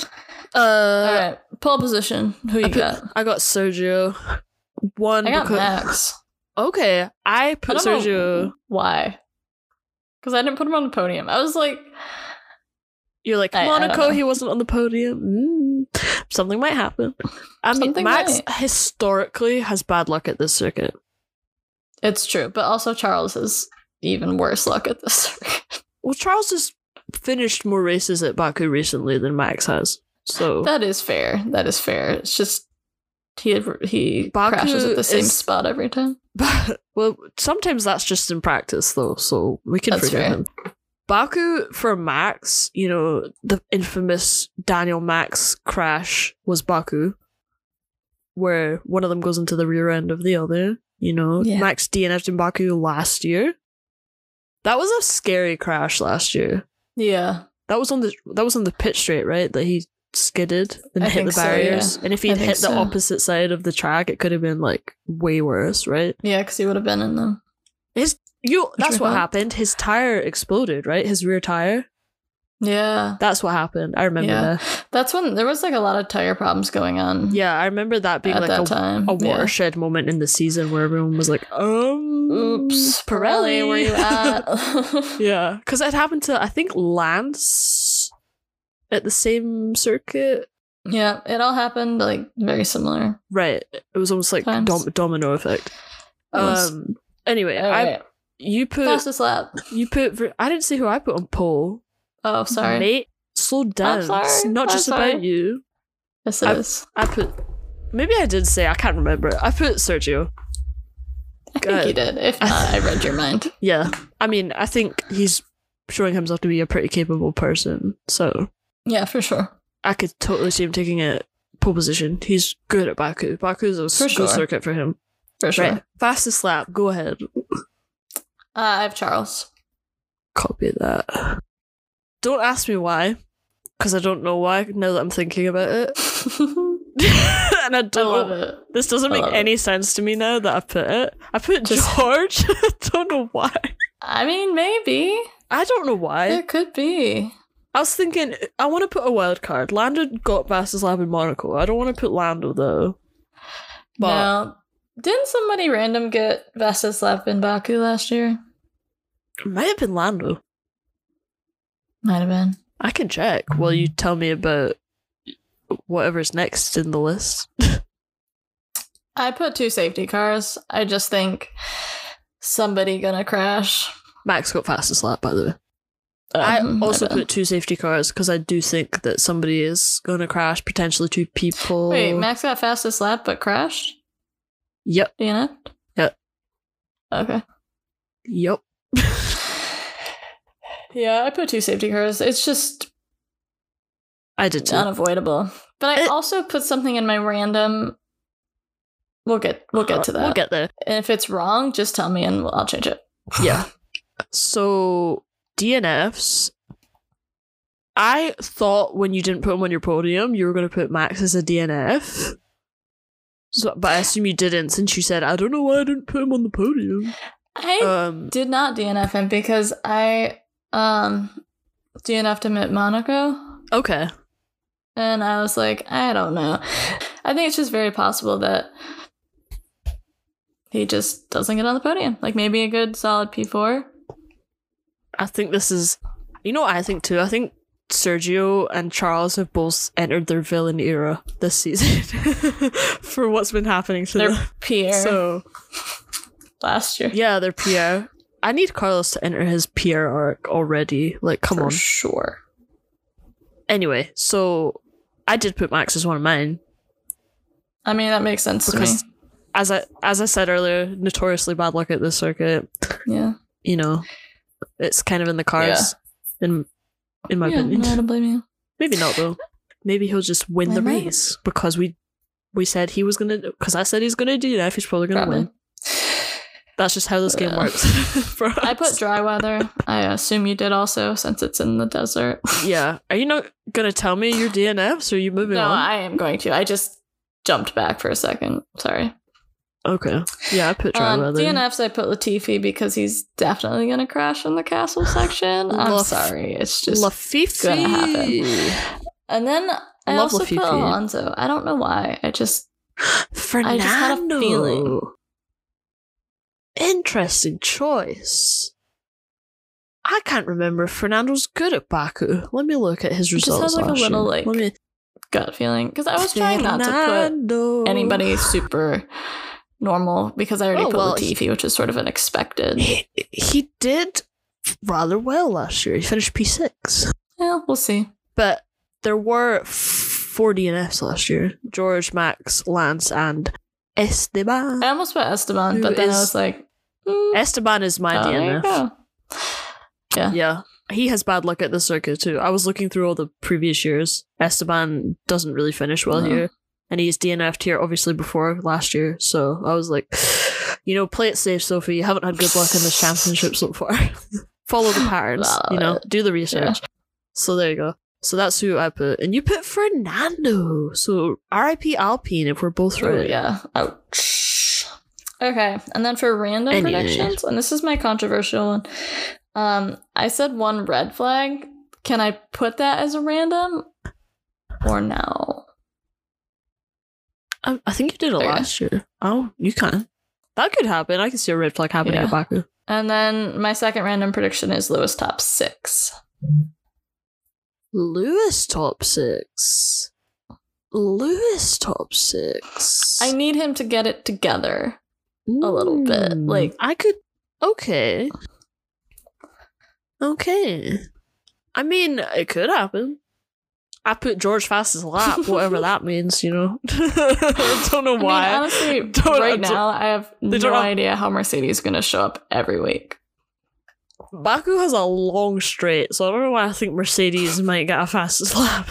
All right. Pole position. Who you got? I got Sergio. I got Max. Okay. I put Sergio. Why? Because I didn't put him on the podium. I was like... You're like, Monaco, he wasn't on the podium. Something might happen. I mean, Max historically has bad luck at this circuit. It's true. But also Charles has even worse luck at this circuit. Well, Charles has finished more races at Baku recently than Max has. So that is fair. It's just he crashes at the same spot every time. Well, sometimes that's just in practice, though, so we can forgive him. Baku for Max, you know, the infamous Daniel Max crash was Baku, where one of them goes into the rear end of the other. You know, Max DNF'd in Baku last year. That was a scary crash last year. Yeah, that was on the pit straight, right? That he skidded and hit the barriers. And if he'd hit the opposite side of the track, it could have been like way worse, right? Yeah, because he would have been in them. That's what happened. His tire exploded, right? His rear tire. Yeah. That's what happened. I remember that. That's when there was like a lot of tire problems going on. Yeah, I remember that being like a watershed moment in the season where everyone was like, oops, Pirelli, where you at? Yeah, because it happened to, I think, Lance at the same circuit. Yeah, it all happened like very similar. Right. It was almost like domino effect. Anyway, you put fastest lap. I didn't see who I put on pole. Oh, sorry. Mate, slow down. It's not just about you. Yes, it is. I put... Maybe I did say, I can't remember. I put Sergio. I think you did. If not, I read your mind. Yeah. I mean, I think he's showing himself to be a pretty capable person, so... Yeah, for sure. I could totally see him taking a pole position. He's good at Baku. Baku's a good circuit for him. For sure. Right. Fastest lap. Go ahead. I have Charles. copy that. Don't ask me why, because I don't know why now that I'm thinking about it. And I don't love it. This doesn't make any sense to me now that I put it. I put George. I don't know why. I mean, maybe. I don't know why. It could be. I was thinking, I want to put a wild card. Lando got fastest lap in Monaco. I don't want to put Lando, though. But no. Didn't somebody random get fastest lap in Baku last year? It might have been Lando. Might have been. I can check while you tell me about whatever's next in the list. I put 2 safety cars. I just think somebody gonna crash. Max got fastest lap, by the way. I also put 2 safety cars because I do think that somebody is going to crash, potentially 2 people. Wait, Max got fastest lap but crashed? Yep. DNF? Yep. Okay. Yep. Yeah, I put 2 safety cars. It's just I did too. Unavoidable. But I also put something in my random. We'll get to that. We'll get there. And if it's wrong, just tell me and I'll change it. Yeah. So DNFs. I thought when you didn't put him on your podium, you were going to put Max as a DNF. So, but I assume you didn't, since you said, I don't know why I didn't put him on the podium. I did not DNF him because I DNF'd him at Monaco. Okay. And I was like, I don't know. I think it's just very possible that he just doesn't get on the podium. Like maybe a good solid P4. I think this is, you know what I think too? I think Sergio and Charles have both entered their villain era this season for what's been happening to them. Pierre. So last year. Yeah, they're Pierre. I need Carlos to enter his Pierre arc already. Like, come on. Sure. Anyway, so I did put Max as one of mine. I mean, that makes sense because to me. As I said earlier, notoriously bad luck at this circuit. Yeah. You know, it's kind of in the cards. Yeah. In my opinion. I don't blame you. Maybe not though. Maybe he'll just win the race because we said he was gonna. Because I said he's gonna do that. He's probably gonna win. That's just how this game works. For us. I put dry weather. I assume you did also, since it's in the desert. Yeah. Are you not gonna tell me your DNFs? Or are you moving on? No, I am going to. I just jumped back for a second. Sorry. Okay. Yeah, I put dry weather. DNFs, I put Latifi because he's definitely going to crash in the castle section. I'm sorry. It's just going to happen. And then I also put Alonso. I don't know why. I just had a feeling. Interesting choice. I can't remember if Fernando's good at Baku. Let me look at his results. Just has like a little gut feeling. Because I was trying not to put anybody super normal because I already put Latifi, which is sort of unexpected. He did rather well last year. He finished P6. Yeah, we'll see. But there were 4 DNFs last year. George, Max, Lance, and Esteban. I almost put Esteban, but then I was like... Esteban is my DNF. Yeah. Yeah. He has bad luck at the circuit too. I was looking through all the previous years. Esteban doesn't really finish well here. And he's DNF'd here obviously before last year. So I was like, you know, play it safe, Sophie. You haven't had good luck in this championship so far. Follow the patterns, you know, do the research. Yeah. So there you go. So that's who I put. And you put Fernando. So RIP Alpine if we're both right. Oh, yeah. Ouch. Okay. And then for random predictions, and this is my controversial one. I said 1 red flag. Can I put that as a random or no? I think you did it last year. Oh, you can. That could happen. I can see a red flag happening at Baku. And then my second random prediction is Lewis top 6. Lewis top 6. Lewis top 6. I need him to get it together a little bit. Like I could. Okay. I mean, it could happen. I put George fastest lap, whatever that means, you know. I don't know why. I mean, honestly, now, I have no idea how Mercedes is going to show up every week. Baku has a long straight, so I don't know why I think Mercedes might get a fastest lap.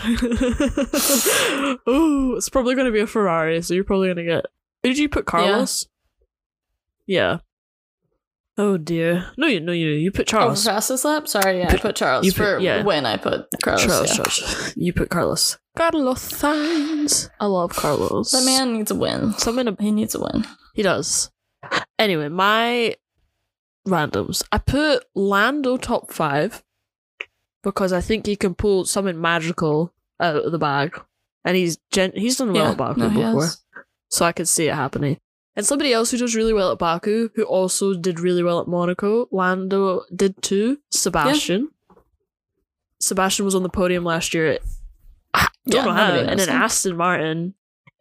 Ooh, it's probably going to be a Ferrari, so you're probably going to get... Did you put Carlos? Yeah. Oh dear. No, you put Oh, Charles. for fastest lap? Sorry, yeah, I put Charles. When I put Carlos. Charles. You put Carlos. Carlos Sainz. I love Carlos. That man needs a win. He needs a win. He does. Anyway, my randoms. I put Lando top 5 because I think he can pull something magical out of the bag, and he's done well at Baku before, so I could see it happening. And somebody else who does really well at Baku, who also did really well at Monaco, Lando did too. Sebastian. Yeah. Sebastian was on the podium last year. I don't know how. In an Aston Martin.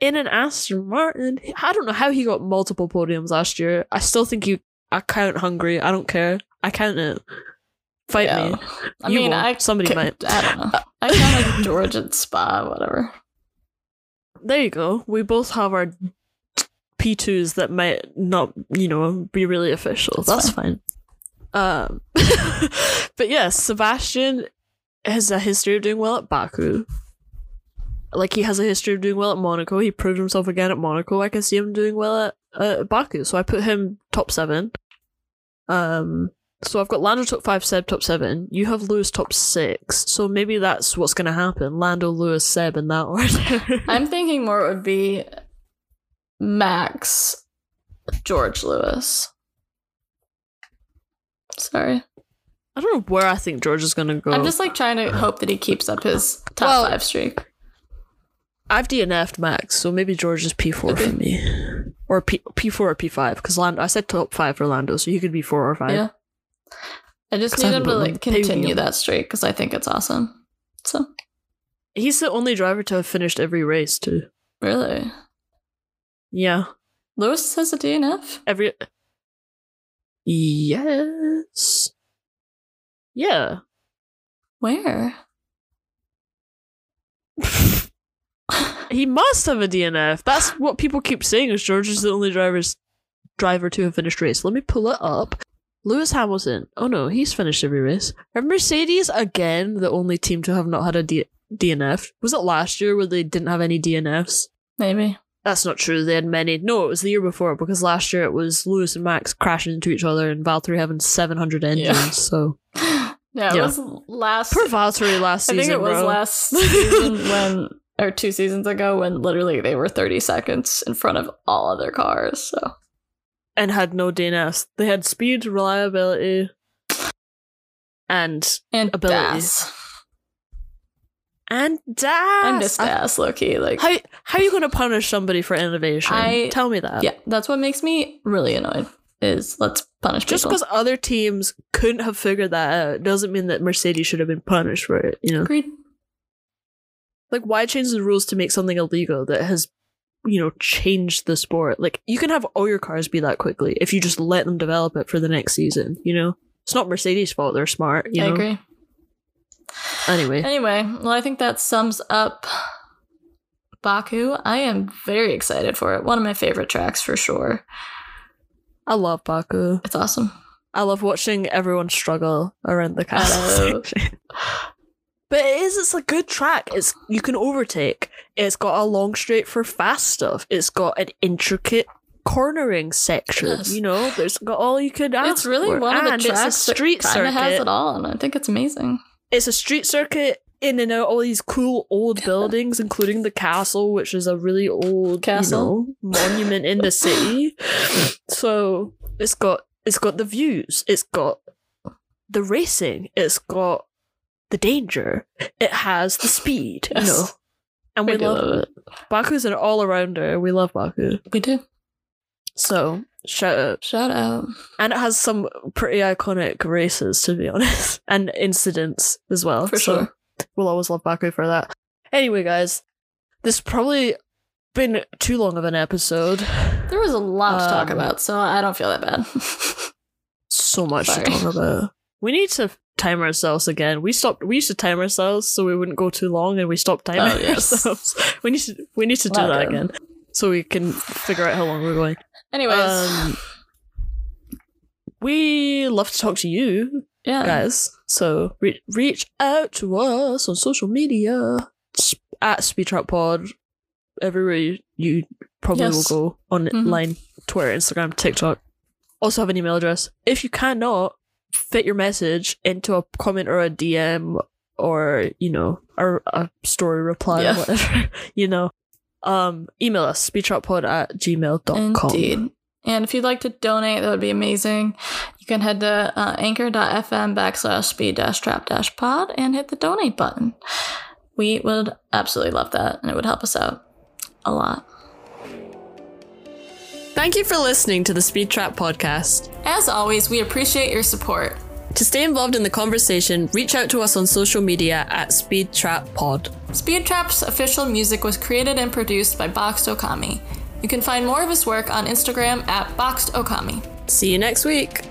I don't know how he got multiple podiums last year. I still think I count Hungary. I don't care. I count it. Fight me. Somebody might. I don't know. I counted George at Spa, whatever. There you go. We both have our P2s that might not, be really official. That's fine. But yes, Sebastian has a history of doing well at Baku. Like, he has a history of doing well at Monaco. He proved himself again at Monaco. I can see him doing well at Baku. So I put him top 7. So I've got Lando top 5, Seb top 7. You have Lewis top 6. So maybe that's what's going to happen. Lando, Lewis, Seb in that order. I'm thinking more it would be Max, George, Lewis. Sorry. I don't know where I think George is going to go. I'm just trying to hope that he keeps up his top 5 streak. I've DNF'd Max, so maybe George is P4 for me. Or P4 or P5, because I said top 5 for Lando, so he could be 4 or 5. Yeah. I just need him to continue that streak, because I think it's awesome. So he's the only driver to have finished every race, too. Really? Yeah. Lewis has a DNF? Yes. Yeah. Where? He must have a DNF. That's what people keep saying, is George is the only driver to have finished race. Let me pull it up. Lewis Hamilton. Oh no, he's finished every race. Are Mercedes again the only team to have not had a DNF? Was it last year where they didn't have any DNFs? Maybe. That's not true. They had many. No, it was the year before, because last year it was Lewis and Max crashing into each other and Valtteri having 700 engines. So yeah, it was last. Poor Valtteri last season. I think it was last season or 2 seasons ago, when literally they were 30 seconds in front of all other cars. So. And had no DNFs. They had speed, reliability, and ability. DAS. And DAS. I miss DAS, low-key. How are you going to punish somebody for innovation? Tell me that. Yeah, that's what makes me really annoyed, is let's punish people. Just because other teams couldn't have figured that out doesn't mean that Mercedes should have been punished for it, Agreed. Why change the rules to make something illegal that has, changed the sport? You can have all your cars be that quickly if you just let them develop it for the next season, It's not Mercedes' fault, they're smart, I agree. Anyway, well, I think that sums up Baku. I am very excited for it. One of my favorite tracks for sure. I love Baku. It's awesome. I love watching everyone struggle around the castle. But it's a good track. You can overtake. It's got a long straight for fast stuff. It's got an intricate cornering section. Yes. There's got all you could ask. It's really for. one of the and tracks it's a street that kind of has it all, and I think it's amazing. It's a street circuit in and out all these cool old buildings, including the castle, which is a really old monument in the city. So it's got the views. It's got the racing. It's got the danger. It has the speed, yes. And we love it. Baku's an all-arounder. We love Baku. We do. So, shout out. And it has some pretty iconic races, to be honest. And incidents as well. For sure. We'll always love Baku for that. Anyway, guys, this has probably been too long of an episode. There was a lot to talk about, so I don't feel that bad. So much to talk about. We need to time ourselves again. We used to time ourselves so we wouldn't go too long, and we stopped timing ourselves. We need to do that again so we can figure out how long we're going. Anyways, we love to talk to you, guys. So reach out to us on social media at SpeedTrackPod. Everywhere you probably will go online, Twitter, Instagram, TikTok. also have an email address. If you cannot fit your message into a comment or a DM or, you know, a story reply or whatever, you know, email us, speedtrappod@gmail.com. Indeed. And if you'd like to donate, that would be amazing. You can head to anchor.fm/speed-trap-pod and hit the donate button. We would absolutely love that, and it would help us out a lot. Thank you for listening to the Speed Trap podcast. As always, we appreciate your support. To stay involved in the conversation, reach out to us on social media at Speed Trap Pod. Speed Trap's official music was created and produced by Boxed Okami. You can find more of his work on Instagram at Boxed Okami. See you next week.